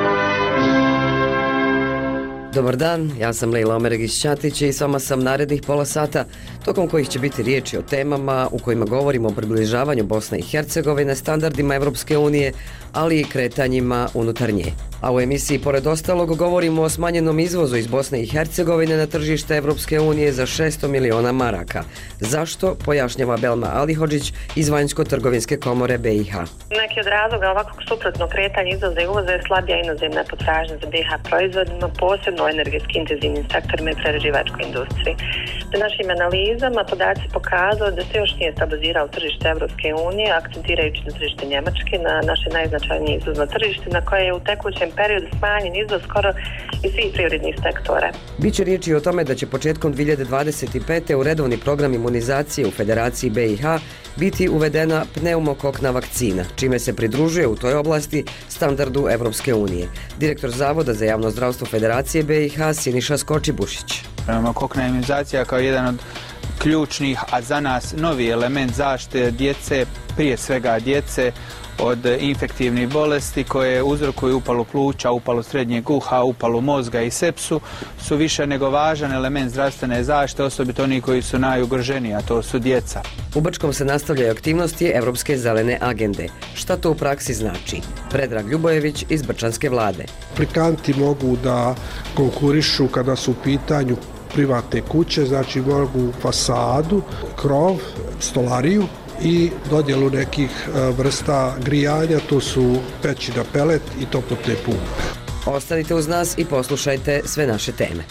Dobar dan, ja sam Lejla Omeregić-Ćatić i s vama sam narednih pola sata, tokom kojih će biti riječi o temama u kojima govorimo o približavanju Bosne i Hercegovine standardima Evropske unije, ali i kretanjima unutar nje. A u emisiji, pored ostalog, govorimo o smanjenom izvozu iz Bosne i Hercegovine na tržište Evropske unije za šesto miliona maraka. Zašto, pojašnjava Belma Alihodžić iz Vanjsko-trgovinske komore B i H. Neki od razloga ovakvog suprotnog kretanja izvoza i uvoza je slabija inozemna potražnja za B i H proizvodima, posebno u energetski intenzivnim sektorima i prerađivačkoj industriji. Na našim analizama podaci pokazuju da se još nije stabiliziralo tržište Evropske unije, akcentirajući na tržište Njemačke, na naše najznačajnije izvozno tržište, na koje je u tekućem periodu smanjen izvoz skoro iz svih prioritnih sektora. Biće riječi o tome da će početkom dvije hiljade dvadeset pete u redovni program imunizacije u Federaciji B i H biti uvedena pneumokokna vakcina, čime se pridružuje u toj oblasti standardu Evropske unije. Direktor Zavoda za javno zdravstvo Federacije B i H Siniša Skočibušić. Pneumokokna imunizacija kao jedan od ključnih, a za nas novi element zaštite djece, prije svega djece, od infektivnih bolesti koje uzrokuju upalu pluća, upalu srednjeg uha, upalu mozga i sepsu, su više nego važan element zdravstvene zaštite, osobito oni koji su najugroženiji, a to su djeca. U Brčkom se nastavljaju aktivnosti Evropske zelene agende. Šta to u praksi znači? Predrag Ljubojević iz Brčanske vlade. Aplikanti mogu da konkurišu kada su u pitanju privatne kuće, znači mogu fasadu, krov, stolariju i dodjelu nekih vrsta grijanja, to su peći na pelet i toplotne pumpe. Ostanite uz nas i poslušajte sve naše teme.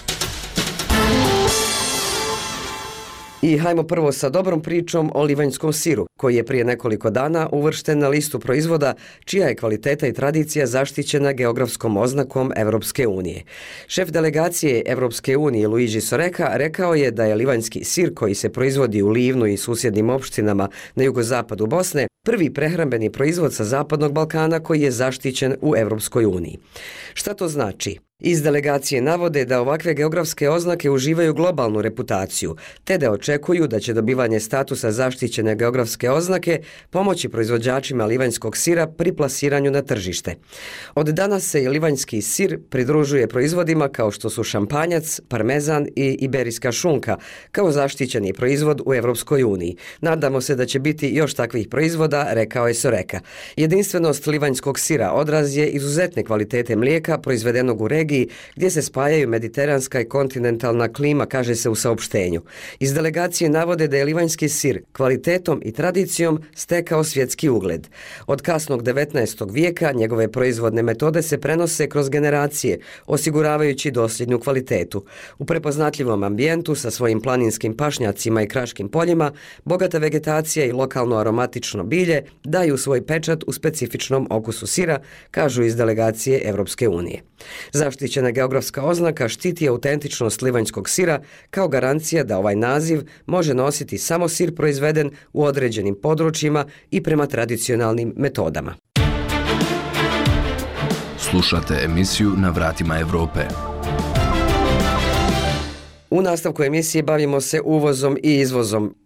I hajmo prvo sa dobrom pričom o livanjskom siru, koji je prije nekoliko dana uvršten na listu proizvoda čija je kvaliteta i tradicija zaštićena geografskom oznakom Evropske unije. Šef delegacije Evropske unije Luigi Soreka rekao je da je livanjski sir koji se proizvodi u Livnu i susjednim opštinama na jugozapadu Bosne prvi prehrambeni proizvod sa Zapadnog Balkana koji je zaštićen u Evropskoj uniji. Šta to znači? Iz delegacije navode da ovakve geografske oznake uživaju globalnu reputaciju, te da očekuju da će dobivanje statusa zaštićene geografske oznake pomoći proizvođačima livanjskog sira pri plasiranju na tržište. Od danas se i livanjski sir pridružuje proizvodima kao što su šampanjac, parmezan i iberijska šunka, kao zaštićeni proizvod u Evropskoj uniji. Nadamo se da će biti još takvih proizvoda, rekao je Soreka. Jedinstvenost livanjskog sira odraz je izuzetne kvalitete mlijeka proizvedenog u regiji gdje se spajaju mediteranska i kontinentalna klima, kaže se u saopštenju. Iz delegacije navode da je livanjski sir kvalitetom i tradicijom stekao svjetski ugled. Od kasnog devetnaestog vijeka njegove proizvodne metode se prenose kroz generacije, osiguravajući dosljednu kvalitetu. U prepoznatljivom ambijentu sa svojim planinskim pašnjacima i kraškim poljima, bogata vegetacija i lokalno aromatično bilje daju svoj pečat u specifičnom okusu sira, kažu iz delegacije Evropske unije. Zaštićena geografska oznaka štiti autentičnost livanjskog sira kao garancija da ovaj naziv može nositi samo sir proizveden u određenim područjima i prema tradicionalnim metodama. Slušate emisiju Na vratima Evrope. U nastavku emisije bavimo se uvozom i izvozom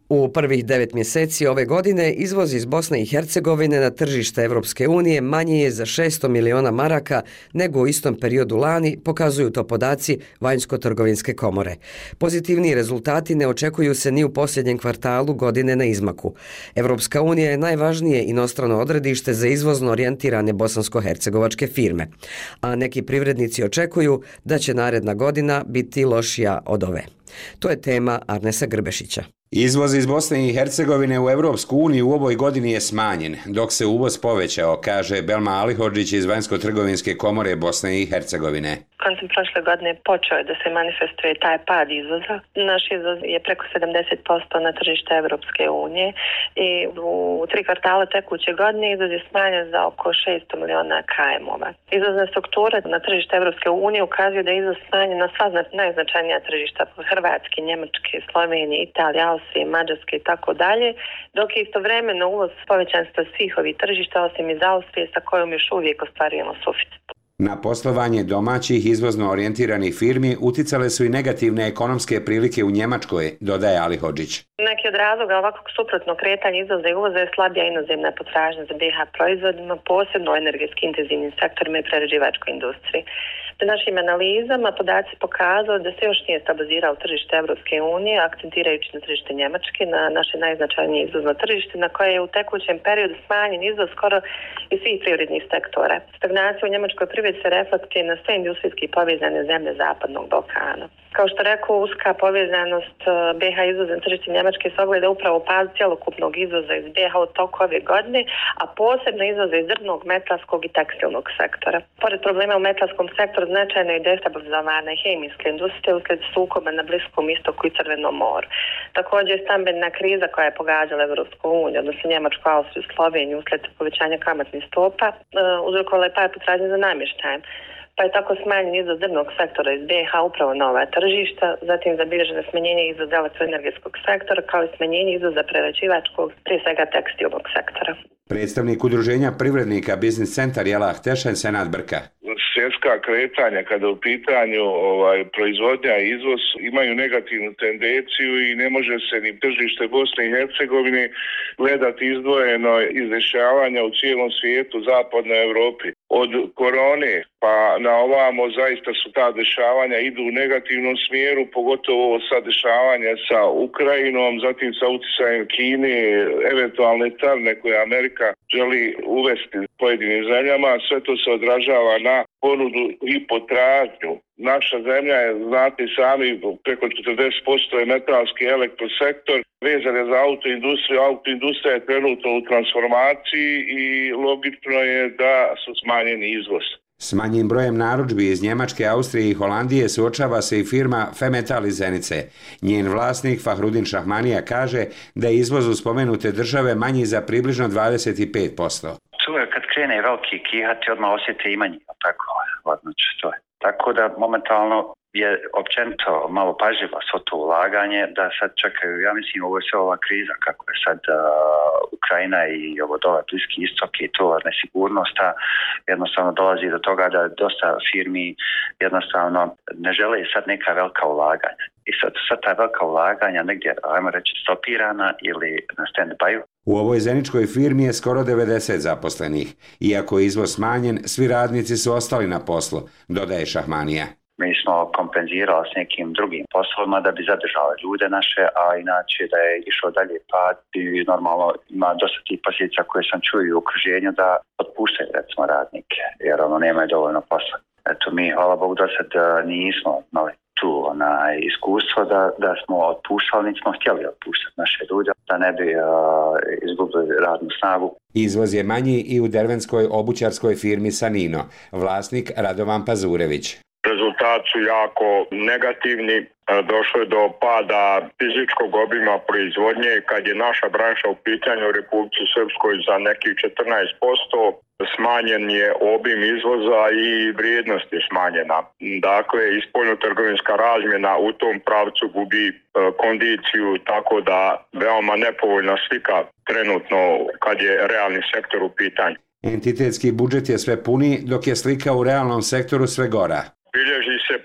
U prvih devet mjeseci ove godine izvoz iz Bosne i Hercegovine na tržište Evropske unije manji je za šesto miliona maraka nego u istom periodu lani, pokazuju to podaci Vanjsko-trgovinske komore. Pozitivni rezultati ne očekuju se ni u posljednjem kvartalu godine na izmaku. Evropska unija je najvažnije inostrano odredište za izvozno orijentirane bosansko-hercegovačke firme, a neki privrednici očekuju da će naredna godina biti lošija od ove. To je tema Arnesa Grbešića. Izvoz iz Bosne i Hercegovine u Evropsku uniju u ovoj godini je smanjen, dok se uvoz povećao, kaže Belma Alihodžić iz Vanjsko-trgovinske komore Bosne i Hercegovine. Koncem prošle godine počeo je da se manifestuje taj pad izvoza. Naš izvoz je preko sedamdeset posto na tržište Evropske unije i u tri kvartala tekuće godine izvoz je smanjen za oko šesto miliona kajmova. Izvozna struktura na tržište Evropske unije ukazuje da je izvoz smanjen na sva najznačajnija tržišta Hrvatske, Njemačke, Slovenije, Italije, Austrije, Mađarske i tako dalje, dok je istovremeno uvoz povećan sa svih ovih tržišta osim iz Austrije sa kojom još uvijek ostvarujemo suficit. Na poslovanje domaćih izvozno orijentiranih firmi uticale su i negativne ekonomske prilike u Njemačkoj, dodaje Alihodžić. Neki od razloga ovakvog suprotnog kretanja izvoza i uvoza je slabija inozemna potražnja za B iH proizvodima, posebno u energetski intenzivnim sektorima i prerađivačkoj industriji. Po našim analizama podaci pokazuju da se još nije stabilizirao tržište Evropske unije, akcentirajući na tržište Njemačke, na naše najznačajnije izvozno tržište, na koje je u tekućem periodu smanjen izvoz skoro iz svih privrednih sektora. Stagnacija u njemačkoj privredi se reflektuje na sve industrijski povezane zemlje Zapadnog Balkana. Kao što rekao, uska povezanost B iH izvozom tržište Njemačke se ogleda upravo u padu cjelokupnog izvoza iz B iH u toku ove godine, a posebno izvoza iz drvnog, metalskog i tekstilnog sektora. Pored problema u metalskom sektoru značajno je destabilizovana hemijska industrija uslijed sukoba na Bliskom istoku i Crvenom moru. Također je stambena kriza koja je pogađala Evropsku uniju, odnosno Njemačku, Austriju i Sloveniju uslijed povećanja kamatnih stopa, uzrokovala je pad potražnje za namještajem. Pa je tako smanjen izvoz drvnog sektora iz B iH upravo na ova tržišta, zatim zabilježeno smanjenje izvoza elektroenergetskog sektora kao i smanjenje izvoza prerađivačkog, prije svega tekstilnog sektora. Predstavnik udruženja privrednika Biznis centar Jelah Tešen, Senad Brka. Svjetska kretanja kada u pitanju ovaj, proizvodnja i izvoz imaju negativnu tendenciju i ne može se ni tržište Bosne i Hercegovine gledati izdvojeno iz dešavanja u cijelom svijetu, zapadnoj Europi. Od korone pa na ovamo zaista su ta dešavanja idu u negativnom smjeru, pogotovo sa dešavanja sa Ukrajinom, zatim sa utjecajem Kine, eventualne carine koje Amerika želi uvesti pojedinim zemljama. Sve to se odražava na ponudu i potražnju. Naša zemlja je, znate sami, preko četrdeset posto je metalski elektrosektor, vezan je za autoindustriju. Autoindustrija je trenutno u transformaciji i logično je da su smanjeni izvoz. S manjim brojem narudžbi iz Njemačke, Austrije i Holandije suočava se i firma Femetal iz Zenice. Njen vlasnik Fahrudin Šahmanija kaže da je izvoz u spomenute države manji za približno dvadeset pet posto. Čuje kad krene veliki kihati, odmah osjete i manji, tako, odnoć to je. Tako da momentalno je općenito malo pažljivo svo to ulaganje, da sad čekaju, ja mislim, ovo je sve ova kriza, kako je sad uh, Ukrajina i ovo dole Bliski istok i to nesigurnost, jednostavno dolazi do toga da dosta firmi jednostavno ne žele sad neka velika ulaganja. I sad, sad ta velika ulaganja negdje, ajmo reći, stopirana ili na stand-by-u. U ovoj zeničkoj firmi je skoro devedeset zaposlenih. Iako je izvoz smanjen, svi radnici su ostali na poslu, dodaje Šahmanija. Mi smo kompenzirali s nekim drugim poslovima da bi zadržali ljude naše, a inače da je išao dalje pad i normalno ima dosta tih posljedica koje sam čuo u okruženju da otpuštaju recimo radnike, jer ono nemaju dovoljno posla. Eto mi, hvala Bogu, do sad nismo imali tu onaj iskustvo da, da smo otpuštali, niti smo htjeli otpuštati naše ljude, da ne bi uh, izgubili radnu snagu. Izvoz je manji i u dervenskoj obućarskoj firmi Sanino, vlasnik Radovan Pazurević. Rezultati su jako negativni. Došlo je do pada fizičkog obima proizvodnje kad je naša branša u pitanju u Republici Srpskoj za nekih četrnaest posto. Smanjen je obim izvoza i vrijednost je smanjena. Dakle, spoljnotrgovinska razmjena u tom pravcu gubi kondiciju, tako da veoma nepovoljna slika trenutno kad je realni sektor u pitanju. Entitetski budžet je sve puniji, dok je slika u realnom sektoru sve gora. Bilježi se povećanje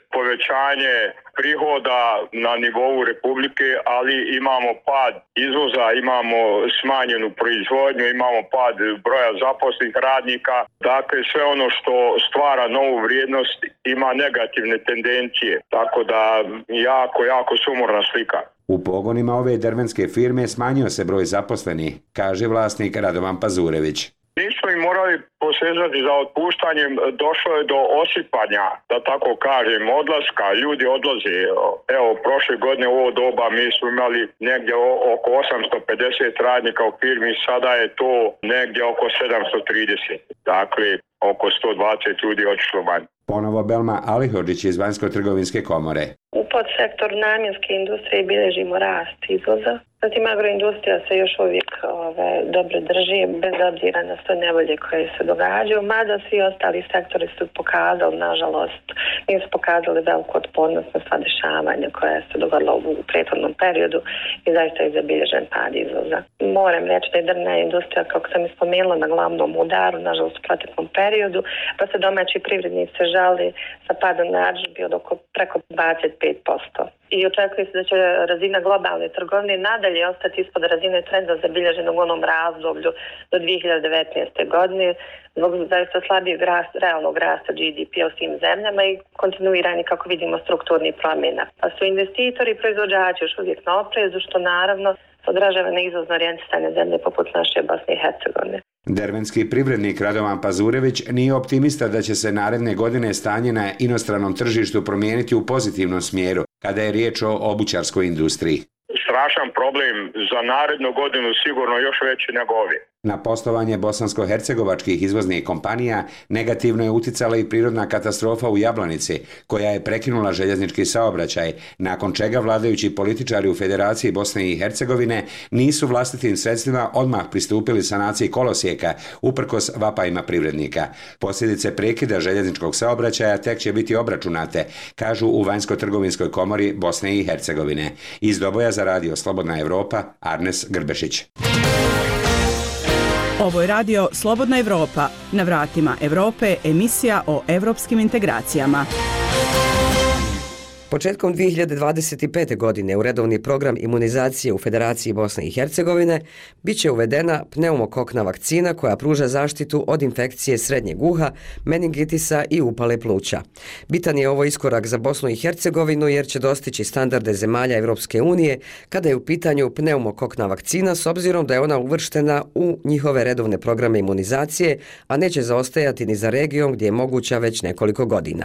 povećanje prihoda na nivou Republike, ali imamo pad izvoza, imamo smanjenu proizvodnju, imamo pad broja zaposlenih radnika. Dakle, sve ono što stvara novu vrijednost ima negativne tendencije, tako da jako, jako sumorna slika. U pogonima ove drvenske firme smanjio se broj zaposlenih, kaže vlasnik Radovan Pazurević. Nismo im morali posezati za otpuštanjem, došlo je do osipanja, da tako kažem, odlaska, ljudi odlaze. Evo, prošle godine u ovo doba mi smo imali negdje oko osamsto pedeset radnika u firmi, sada je to negdje oko sedamsto trideset, dakle oko sto dvadeset ljudi otišlo manje. Ponovo Belma Alihodžić iz Vanjsko-trgovinske komore. U podsektoru namjenske industrije bilježimo rast izvoza. Zatim agroindustrija se još uvijek ove, dobro drži, bez obzira na sve nevolje koje se događaju, mada svi ostali sektori su pokazali, nažalost, nisu pokazali veliku otpornost na sva dešavanja koja se dogodila u prethodnom periodu i zaista je zabilježen pad izvoza. Moram reći da je drvna industrija, kako sam i spomenula, na glavnom udaru, nažalost u proteklom periodu, pa se domaći privrednici žali sa padom narudžbi od oko preko dvadeset pet posto. I očekuje se da će razina globalne trgovine nadalje ostati ispod razine trenda zabilježenog u onom razdoblju do dvije hiljade devetnaeste. godine zbog zaista slabijeg rast, realnog rasta G D P u svim zemljama i kontinuirani, kako vidimo, strukturni promjena. Pa su investitori i proizvođači još uvijek na oprezu, što naravno odražava na izvozno orijentisane zemlje poput naše Bosne i Hercegovine. Dervenski privrednik Radovan Pazurević nije optimista da će se naredne godine stanje na inostranom tržištu promijeniti u pozitivnom smjeru kada je riječ o obućarskoj industriji. Strašan problem za narednu godinu, sigurno još veći nego ovi. Na poslovanje bosansko-hercegovačkih izvoznih kompanija negativno je uticala i prirodna katastrofa u Jablanici, koja je prekinula željeznički saobraćaj, nakon čega vladajući političari u Federaciji Bosne i Hercegovine nisu vlastitim sredstvima odmah pristupili sanaciji kolosijeka, uprkos vapajima privrednika. Posljedice prekida željezničkog saobraćaja tek će biti obračunate, kažu u Vanjsko-trgovinskoj komori Bosne i Hercegovine. Iz Doboja za radio Slobodna Evropa, Arnes Grbešić. Ovo je radio Slobodna Evropa. Na vratima Evrope emisija o evropskim integracijama. Početkom dvije hiljade dvadeset pete. godine u redovni program imunizacije u Federaciji Bosne i Hercegovine biće uvedena pneumokokna vakcina koja pruža zaštitu od infekcije srednjeg uha, meningitisa i upale pluća. Bitan je ovo iskorak za Bosnu i Hercegovinu jer će dostići standarde zemalja Europske unije kada je u pitanju pneumokokna vakcina, s obzirom da je ona uvrštena u njihove redovne programe imunizacije, a neće zaostajati ni za regijom gdje je moguća već nekoliko godina.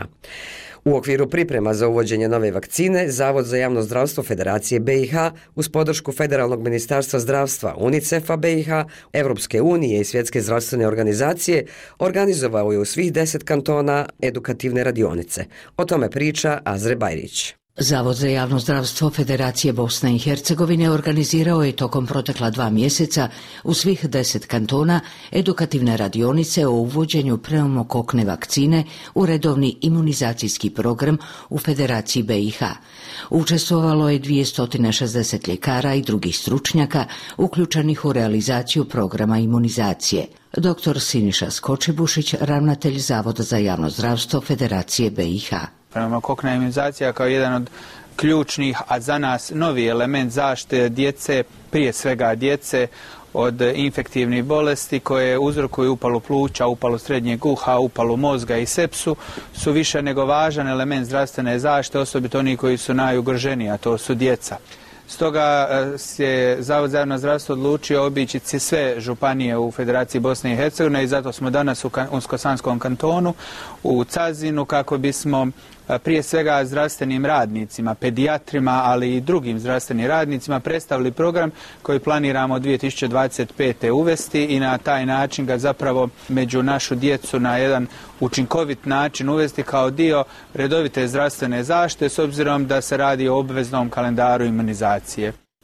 U okviru priprema za uvođenje nove vakcine, Zavod za javno zdravstvo Federacije B i H uz podršku Federalnog ministarstva zdravstva, UNICEF-a B i H, Evropske unije i Svjetske zdravstvene organizacije organizovao je u svih deset kantona edukativne radionice. O tome priča Azre Bajrić. Zavod za javno zdravstvo Federacije Bosne i Hercegovine organizirao je tokom protekla dva mjeseca u svih deset kantona edukativne radionice o uvođenju pneumokokne vakcine u redovni imunizacijski program u Federaciji B i H. Učestvovalo je dvjesto šezdeset ljekara i drugih stručnjaka uključenih u realizaciju programa imunizacije. Doktor Siniša Skočibušić, ravnatelj Zavoda za javno zdravstvo Federacije B i H. Pneumokokna imunizacija kao jedan od ključnih, a za nas novi element zaštite djece, prije svega djece, od infektivnih bolesti koje uzrokuju upalu pluća, upalu srednjeg uha, upalu mozga i sepsu, su više nego važan element zdravstvene zaštite, osobito oni koji su najugroženiji, a to su djeca. Stoga se Zavod za javno zdravstvo odlučio obići sve županije u Federaciji Bosne i Hercegovine i zato smo danas u Unsko-Sanskom kantonu, u Cazinu, kako bismo prije svega zdravstvenim radnicima, pedijatrima, ali i drugim zdravstvenim radnicima predstavili program koji planiramo dvije tisuće dvadeset pete. uvesti i na taj način ga zapravo među našu djecu na jedan učinkovit način uvesti kao dio redovite zdravstvene zaštite, s obzirom da se radi o obveznom kalendaru imunizacije.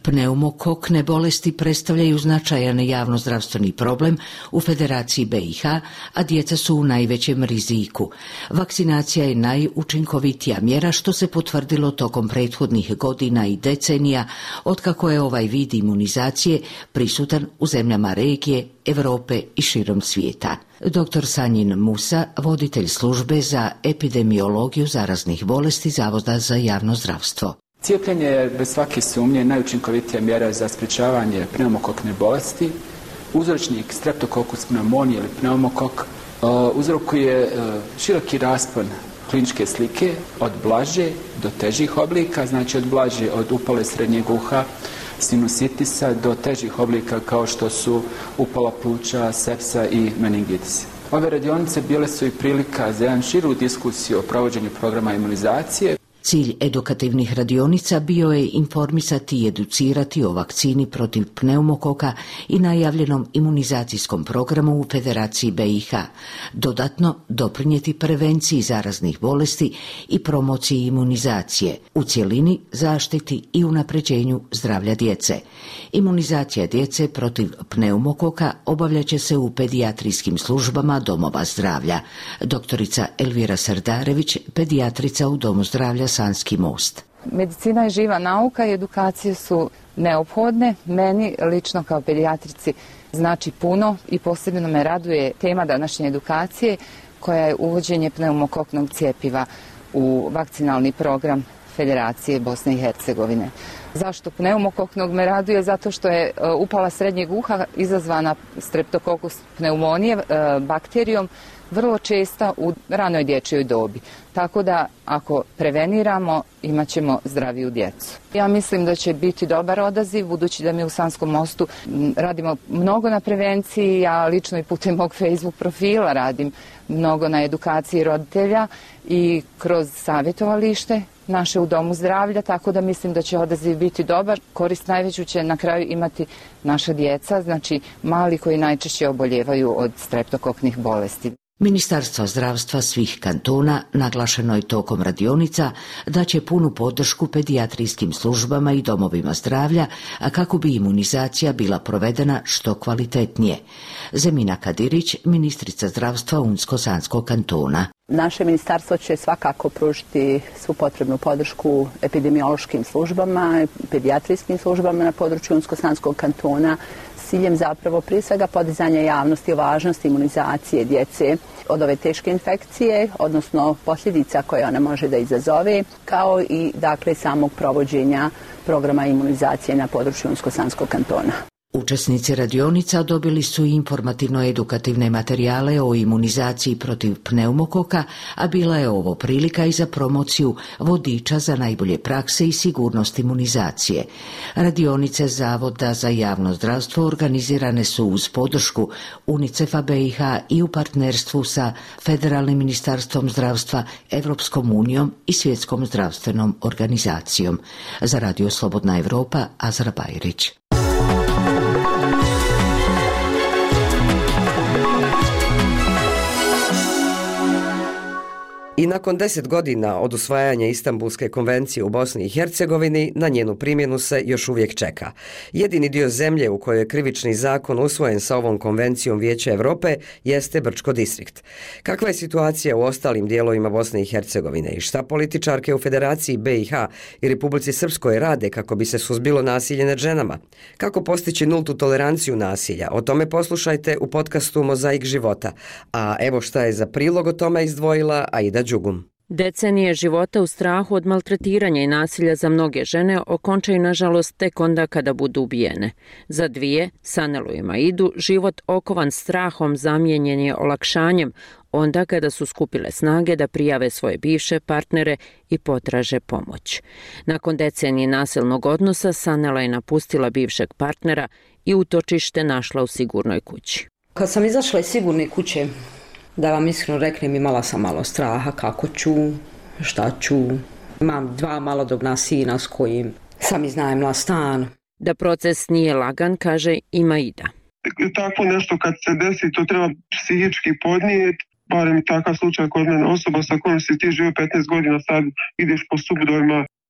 Pneumokokne bolesti predstavljaju značajan javnozdravstveni problem u Federaciji B i H, a djeca su u najvećem riziku. Vakcinacija je najučinkovitija mjera što se potvrdilo tokom prethodnih godina i decenija otkako je ovaj vid imunizacije prisutan u zemljama regije, Europe i širom svijeta. doktor Sanjin Musa, voditelj službe za epidemiologiju zaraznih bolesti Zavoda za javno zdravstvo. Cijepljenje je bez svake sumnje najučinkovitija mjera za sprječavanje pneumokokne bolesti. Uzročnik Streptococcus pneumoniae ili pneumokok uzrokuje široki raspon kliničke slike od blaže do težih oblika, znači od blaže od upale srednjeg uha, sinusitisa do težih oblika kao što su upala pluća, sepsa i meningitis. Ove radionice bile su i prilika za jedan širu diskusiju o provođenju programa imunizacije. Cilj edukativnih radionica bio je informisati i educirati o vakcini protiv pneumokoka i najavljenom imunizacijskom programu u Federaciji B i H, dodatno doprinijeti prevenciji zaraznih bolesti i promociji imunizacije, u cjelini zaštiti i unapređenju zdravlja djece. Imunizacija djece protiv pneumokoka obavljat će se u pedijatrijskim službama domova zdravlja. Doktorica Elvira Sardarević, pedijatrica u Domu zdravlja Sanski most. Medicina je živa nauka i edukacije su neophodne. Meni lično kao pedijatrici znači puno i posebno me raduje tema današnje edukacije koja je uvođenje pneumokoknog cjepiva u vakcinalni program Federacije Bosne i Hercegovine. Zašto pneumokoknog me raduje? Zato što je upala srednjeg uha izazvana Streptococcus pneumoniae bakterijom vrlo česta u ranoj dječjoj dobi. Tako da ako preveniramo, imat ćemo zdraviju djecu. Ja mislim da će biti dobar odaziv, budući da mi u Sanskom mostu radimo mnogo na prevenciji, ja lično i putem mog Facebook profila radim mnogo na edukaciji roditelja i kroz savjetovalište naše u Domu zdravlja, tako da mislim da će odaziv biti dobar. Korist najveću će na kraju imati naša djeca, znači mali koji najčešće oboljevaju od streptokoknih bolesti. Ministarstvo zdravstva svih kantona naglašeno je tokom radionica da će punu podršku pedijatrijskim službama i domovima zdravlja, a kako bi imunizacija bila provedena što kvalitetnije. Zemina Kadirić, ministrica zdravstva Unsko-Sanskog kantona. Naše ministarstvo će svakako pružiti svu potrebnu podršku epidemiološkim službama, pedijatrijskim službama na području Unsko-Sanskog kantona s ciljem zapravo prije svega podizanja javnosti o važnosti imunizacije djece od ove teške infekcije, odnosno posljedica koje ona može da izazove, kao i dakle samog provođenja programa imunizacije na području Unsko-Sanskog kantona. Učesnici radionica dobili su informativno-edukativne materijale o imunizaciji protiv pneumokoka, a bila je ovo prilika i za promociju vodiča za najbolje prakse i sigurnost imunizacije. Radionice Zavoda za javno zdravstvo organizirane su uz podršku UNICEF-a B i H i u partnerstvu sa Federalnim ministarstvom zdravstva, Evropskom unijom i Svjetskom zdravstvenom organizacijom. Za Radio Slobodna Evropa, Azra Bajrić. I nakon deset godina od usvajanja Istanbulske konvencije u Bosni i Hercegovini, na njenu primjenu se još uvijek čeka. Jedini dio zemlje u kojoj je krivični zakon usvojen sa ovom konvencijom Vijeća Europe jeste Brčko distrikt. Kakva je situacija u ostalim dijelovima Bosne i Hercegovine i šta političarke u Federaciji B i H i Republici Srpskoj rade kako bi se suzbilo nasilje nad ženama? Kako postići nultu toleranciju nasilja? O tome poslušajte u podcastu Mozaik života. A evo šta je za prilog o tome izdvojila Aida Đugum. Decenije života u strahu od maltretiranja i nasilja za mnoge žene okončaju nažalost tek onda kada budu ubijene. Za dvije, Sanelu i Maidu, život okovan strahom zamijenjen je olakšanjem onda kada su skupile snage da prijave svoje bivše partnere i potraže pomoć. Nakon decenije nasilnog odnosa, Sanela je napustila bivšeg partnera i utočište našla u sigurnoj kući. Kad sam izašla iz sigurne kuće, da vam iskreno reknem, imala sam malo straha kako ću, šta ću. Imam dva malodobna sina s kojim sam iznajmila stan. Da proces nije lagan, kaže i Maida. Tako nešto kad se desi, to treba psihički podnijeti. Barem takav slučaj kod mene, osoba sa kojom si ti živio petnaest godina, sad ideš po sudovima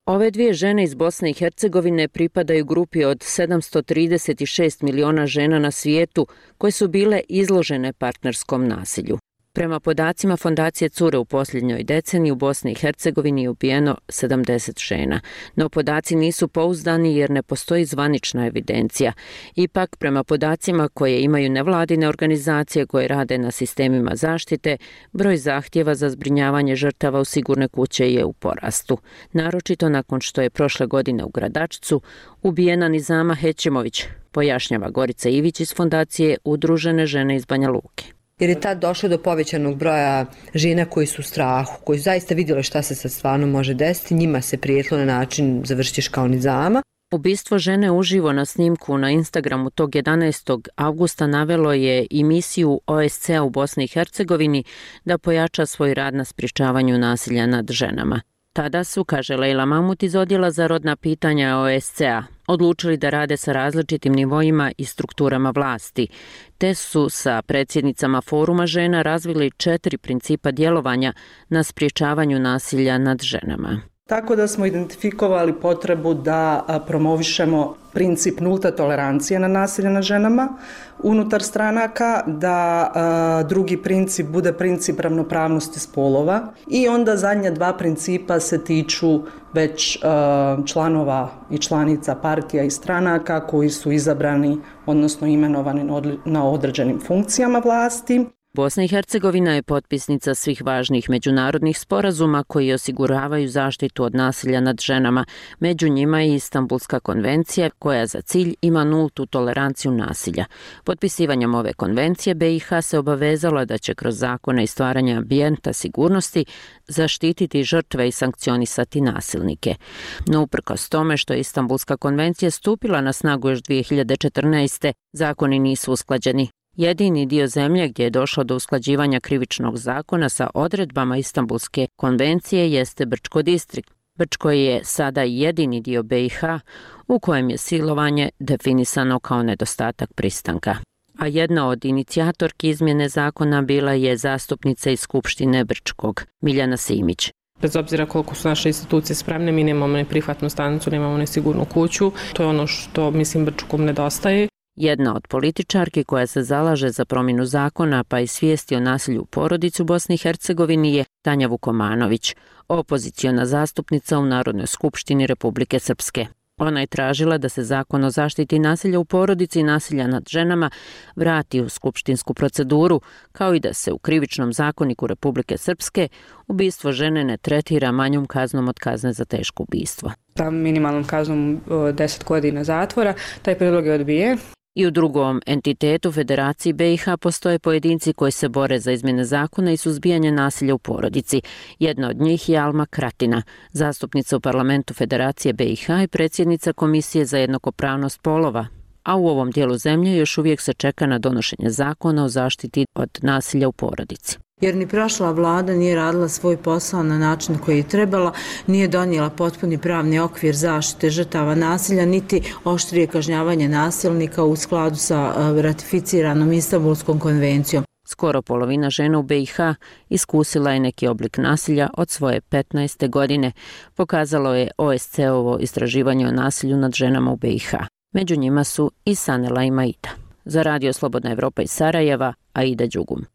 Ove dvije žene iz Bosne i Hercegovine pripadaju grupi od sedamsto trideset šest miliona žena na svijetu koje su bile izložene partnerskom nasilju. Prema podacima Fondacije Cure u posljednjoj deceniji u Bosni i Hercegovini je ubijeno sedamdeset žena, no podaci nisu pouzdani jer ne postoji zvanična evidencija. Ipak, prema podacima koje imaju nevladine organizacije koje rade na sistemima zaštite, broj zahtjeva za zbrinjavanje žrtava u sigurne kuće je u porastu. Naročito nakon što je prošle godine u Gradačcu ubijena Nizama Hećimović, pojašnjava Gorica Ivić iz Fondacije Udružene žene iz Banja Luke. Jer je tad došlo do povećanog broja žena koji su u strahu, koji su zaista vidjeli šta se sad stvarno može desiti, njima se prijetilo na način završiš kao Nizama. Ubistvo žene uživo na snimku na Instagramu tog jedanaestog avgusta navelo je i misiju O S C-a u Bosni i Hercegovini da pojača svoj rad na sprječavanju nasilja nad ženama. Tada su, kaže Lejla Mamut iz Odjela za rodna pitanja O S C-a, odlučili da rade sa različitim nivoima i strukturama vlasti, te su sa predsjednicama Foruma žena razvili četiri principa djelovanja na sprječavanju nasilja nad ženama. Tako da smo identifikovali potrebu da promovišemo princip nulta tolerancije na nasilje nad ženama unutar stranaka, da a, drugi princip bude princip ravnopravnosti spolova i onda zadnja dva principa se tiču već a, članova i članica partija i stranaka koji su izabrani, odnosno imenovani na određenim funkcijama vlasti. Bosna i Hercegovina je potpisnica svih važnih međunarodnih sporazuma koji osiguravaju zaštitu od nasilja nad ženama. Među njima je Istanbulska konvencija koja za cilj ima nultu toleranciju nasilja. Potpisivanjem ove konvencije B i H se obavezala da će kroz zakone i stvaranje ambijenta sigurnosti zaštititi žrtve i sankcionisati nasilnike. No uprkos tome što je Istanbulska konvencija stupila na snagu još dvije hiljade četrnaeste. zakoni nisu usklađeni. Jedini dio zemlje gdje je došlo do usklađivanja krivičnog zakona sa odredbama Istanbulske konvencije jeste Brčko distrikt. Brčko je sada jedini dio B i H u kojem je silovanje definisano kao nedostatak pristanka. A jedna od inicijatorki izmjene zakona bila je zastupnica iz Skupštine Brčkog, Miljana Simić. Bez obzira koliko su naše institucije spremne, mi nemamo ni prihvatnu stanicu, nemamo ni sigurnu kuću. To je ono što, mislim, Brčkom nedostaje. Jedna od političarki koja se zalaže za promjenu zakona pa i svijesti o nasilju u porodici u Bosni i Hercegovini je Tanja Vukomanović, opoziciona zastupnica u Narodnoj skupštini Republike Srpske. Ona je tražila da se zakon o zaštiti nasilja u porodici i nasilja nad ženama vrati u skupštinsku proceduru, kao i da se u krivičnom zakoniku Republike Srpske ubistvo žene ne tretira manjom kaznom od kazne za teško ubistvo. Tam minimalnom kaznom deset godina zatvora, taj prijedlog je odbijen. I u drugom entitetu Federaciji B i H postoje pojedinci koji se bore za izmjene zakona i suzbijanje nasilja u porodici. Jedna od njih je Alma Kratina, zastupnica u parlamentu Federacije B i H i predsjednica Komisije za jednakopravnost polova. A u ovom dijelu zemlje još uvijek se čeka na donošenje zakona o zaštiti od nasilja u porodici. Jer ni prošla vlada nije radila svoj posao na način koji je trebala, nije donijela potpuni pravni okvir zaštite žrtava nasilja, niti oštrije kažnjavanje nasilnika u skladu sa ratificiranom Istanbulskom konvencijom. Skoro polovina žena u B i H iskusila je neki oblik nasilja od svoje petnaeste godine, pokazalo je O S C-ovo istraživanje o nasilju nad ženama u B i H. Među njima su i Sanela i Maida. Za Radio Slobodna Evropa iz Sarajeva, Aida Đugum.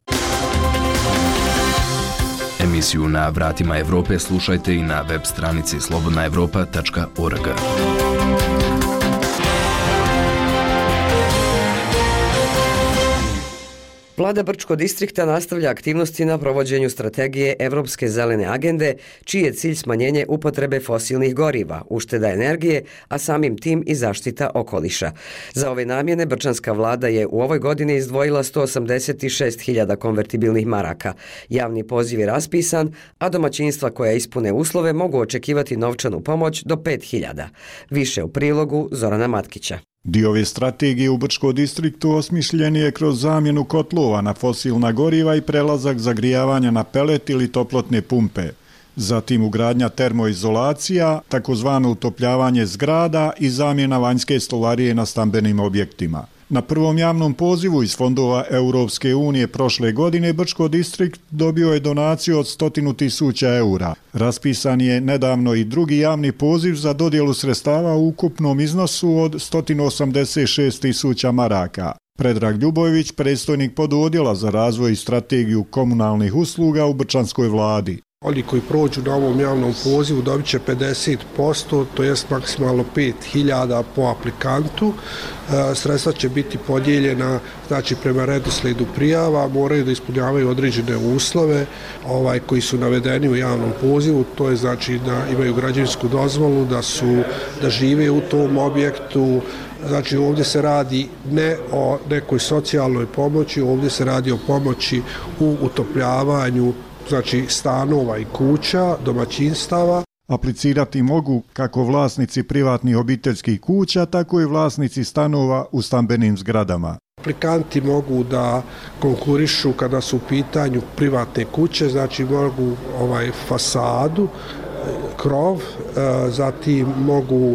Emisiju Na vratima Evrope slušajte i na web stranici slobodna evropa tačka org. Vlada Brčkog distrikta nastavlja aktivnosti na provođenju strategije Evropske zelene agende, čiji je cilj smanjenje upotrebe fosilnih goriva, ušteda energije, a samim tim i zaštita okoliša. Za ove namjene Brčanska vlada je u ovoj godini izdvojila sto osamdeset šest hiljada konvertibilnih maraka. Javni poziv je raspisan, a domaćinstva koja ispune uslove mogu očekivati novčanu pomoć do pet hiljada. Više u prilogu Zorana Matkića. Dio ove strategije u Brčkom distriktu osmišljen je kroz zamjenu kotlova na fosilna goriva i prelazak zagrijavanja na pelet ili toplotne pumpe. Zatim ugradnja termoizolacija, takozvano utopljavanje zgrada i zamjena vanjske stolarije na stambenim objektima. Na prvom javnom pozivu iz fondova Europske unije prošle godine Brčko distrikt dobio je donaciju od stotinu tisuća eura. Raspisan je nedavno i drugi javni poziv za dodjelu sredstava u ukupnom iznosu od stotinu osamdeset šest tisuća maraka. Predrag Ljubojević, predstojnik pododjela za razvoj i strategiju komunalnih usluga u brčanskoj vladi. Oni koji prođu na ovom javnom pozivu dobit će pedeset posto, to jest maksimalno pet hiljada po aplikantu. Sredstva će biti podijeljena, znači prema redoslijedu prijava, moraju da ispunjavaju određene uslove ovaj, koji su navedeni u javnom pozivu, to je znači da imaju građevinsku dozvolu, da, su, da žive u tom objektu. Znači ovdje se radi ne o nekoj socijalnoj pomoći, ovdje se radi o pomoći u utopljavanju znači stanova i kuća, domaćinstava. Aplicirati mogu kako vlasnici privatnih obiteljskih kuća, tako i vlasnici stanova u stambenim zgradama. Aplikanti mogu da konkurišu kada su u pitanju privatne kuće, znači mogu ovaj fasadu, krov, zatim mogu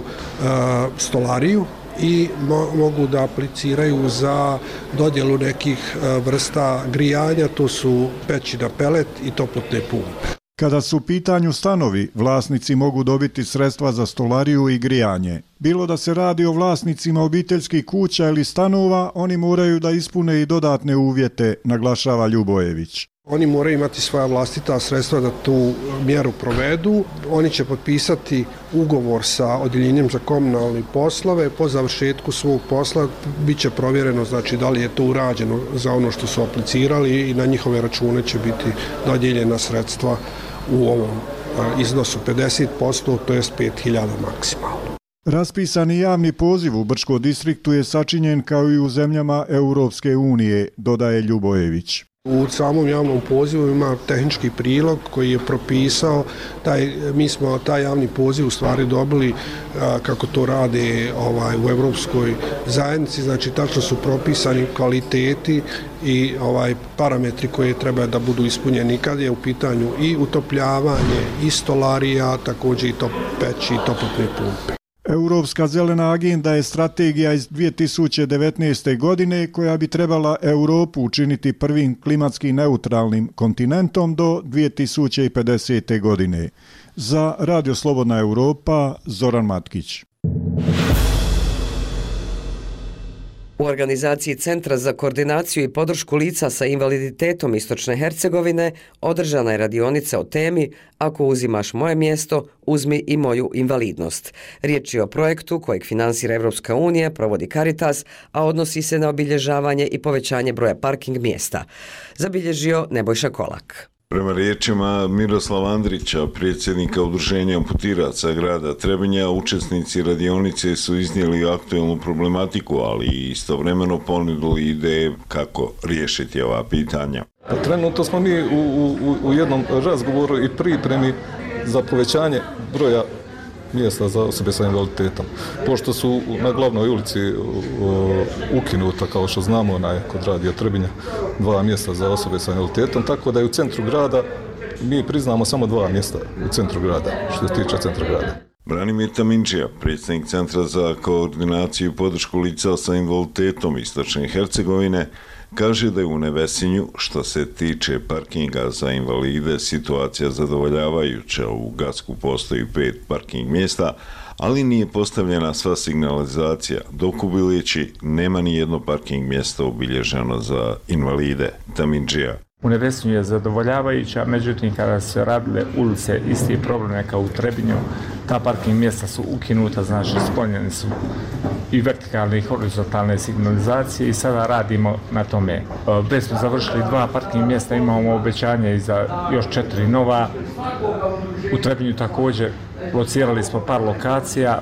stolariju i mo- mogu da apliciraju za dodjelu nekih vrsta grijanja, to su peći na pelet i toplotne pumpe. Kada su u pitanju stanovi, vlasnici mogu dobiti sredstva za stolariju i grijanje. Bilo da se radi o vlasnicima obiteljskih kuća ili stanova, oni moraju da ispune i dodatne uvjete, naglašava Ljubojević. Oni moraju imati svoja vlastita sredstva da tu mjeru provedu. Oni će potpisati ugovor sa odjeljenjem za komunalne poslove. Po završetku svog posla bit će provjereno znači, da li je to urađeno za ono što su aplicirali i na njihove račune će biti dodijeljena sredstva u ovom iznosu pedeset posto, to je pet hiljada maksimalno. Raspisani javni poziv u Brčkom distriktu je sačinjen kao i u zemljama Europske unije, dodaje Ljubojević. U samom javnom pozivu ima tehnički prilog koji je propisao, taj, mi smo taj javni poziv u stvari dobili a, kako to rade ovaj, u Evropskoj zajednici, znači tačno su propisani kvaliteti i ovaj parametri koji treba da budu ispunjeni kad je u pitanju i utopljavanje, i stolarija, također i top peći i toplotne pumpe. Europska zelena agenda je strategija iz dvije tisuće devetnaeste. godine koja bi trebala Europu učiniti prvim klimatski neutralnim kontinentom do dvije tisuće pedesete. godine. Za Radio Slobodna Europa, Zoran Matkić. U organizaciji Centra za koordinaciju i podršku lica sa invaliditetom Istočne Hercegovine održana je radionica o temi Ako uzimaš moje mjesto, uzmi i moju invalidnost. Riječ je o projektu kojeg finansira Evropska unija, provodi Caritas, a odnosi se na obilježavanje i povećanje broja parking mjesta. Zabilježio Nebojša Kolak. Prema riječima Miroslava Andrića, predsjednika udruženja amputiraca grada Trebinja, učesnici radionice su iznijeli aktualnu problematiku, ali i istovremeno ponudili ideje kako riješiti ova pitanja. Trenutno smo mi u, u, u jednom razgovoru i pripremi za povećanje broja mjesta za osobe sa invaliditetom. Pošto su na glavnoj ulici ukinuta, kao što znamo, onaj kod radija Trebinja, dva mjesta za osobe sa invaliditetom, tako da je u centru grada mi priznamo samo dva mjesta u centru grada, što se tiče centra grada. Branimir Tamindžija, predsjednik Centra za koordinaciju i podršku lica sa invaliditetom Istočne Hercegovine, kaže da je u Nevesinju, što se tiče parkinga za invalide, situacija zadovoljavajuća. U Gacku postoji pet parking mjesta, ali nije postavljena sva signalizacija, dok u Biljeći nema ni jedno parking mjesto obilježeno za invalide. Tamindžija. U Nevesinju je zadovoljavajuća, međutim kada se radile ulice isti problem kao u Trebinju, ta parking mjesta su ukinuta, znači sklonjeni su i vertikalne i horizontalne signalizacije i sada radimo na tome. Već smo završili dva parking mjesta, imamo obećanje i za još četiri nova. U Trebinju također locirali smo par lokacija,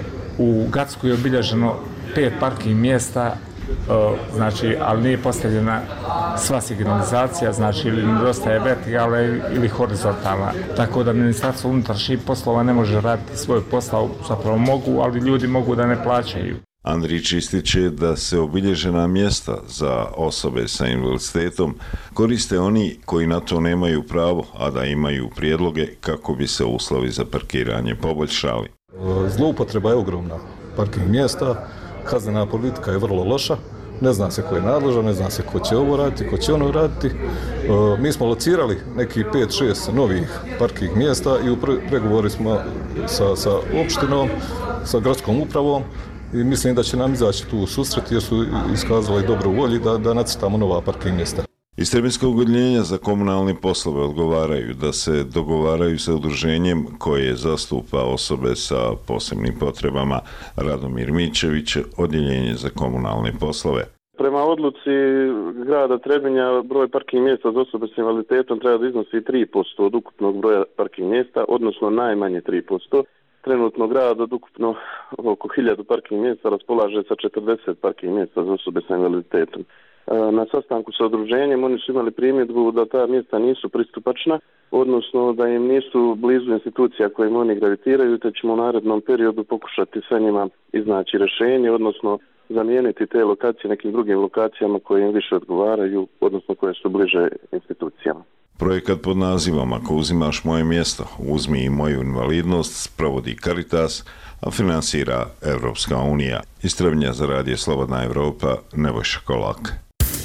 u Gacku je obilježeno pet parking mjesta, znači, ali nije postavljena sva signalizacija, znači ili nedostaje vertikalna ili horizontalna. Tako da Ministarstvo unutrašnjih poslova ne može raditi svoj posao, zapravo mogu, ali ljudi mogu da ne plaćaju. Andrić ističe da se obilježena mjesta za osobe sa invaliditetom koriste oni koji na to nemaju pravo, a da imaju prijedloge kako bi se uslovi za parkiranje poboljšali. Zloupotreba je ogromna parking mjesta, kaznena politika je vrlo loša, ne zna se ko je nadležan, ne zna se ko će ovo raditi, ko će ono raditi. Mi smo locirali neki pet šest novih parking mjesta i u pregovori smo sa, sa opštinom, sa gradskom upravom i mislim da će nam izaći tu u susret jer su iskazali dobru volju da, da nacrtamo nova parking mjesta. Iz Trebinskog odjeljenja za komunalne poslove odgovaraju da se dogovaraju sa udruženjem koje zastupa osobe sa posebnim potrebama. Radomir Mićević, odjeljenje za komunalne poslove. Prema odluci grada Trebinja broj parking mjesta za osobe s invaliditetom treba da iznosi tri posto od ukupnog broja parking mjesta, odnosno najmanje tri posto. Trenutno grad od ukupno oko hiljadu parking mjesta raspolaže sa četrdeset parking mjesta za osobe sa invaliditetom. Na sastanku sa udruženjem oni su imali primjedbu da ta mjesta nisu pristupačna, odnosno da im nisu blizu institucija kojim oni gravitiraju, te ćemo u narednom periodu pokušati sa njima iznaći rješenje, odnosno zamijeniti te lokacije nekim drugim lokacijama koje im više odgovaraju, odnosno koje su bliže institucijama. Projekat pod nazivom Ako uzimaš moje mjesto, uzmi i moju invalidnost sprovodi Caritas, a finansira Evropska unija. Iz Trebinja za radio Slobodna Evropa, Nebojša Kolak.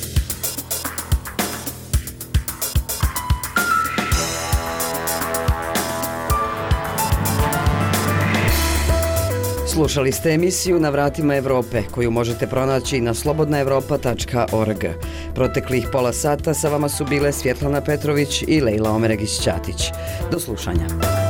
Slušali ste emisiju Na vratima Evrope, koju možete pronaći na slobodna evropa tačka org. Proteklih pola sata sa vama su bile Svjetlana Petrović i Lejla Omeregić-Ćatić. Do slušanja.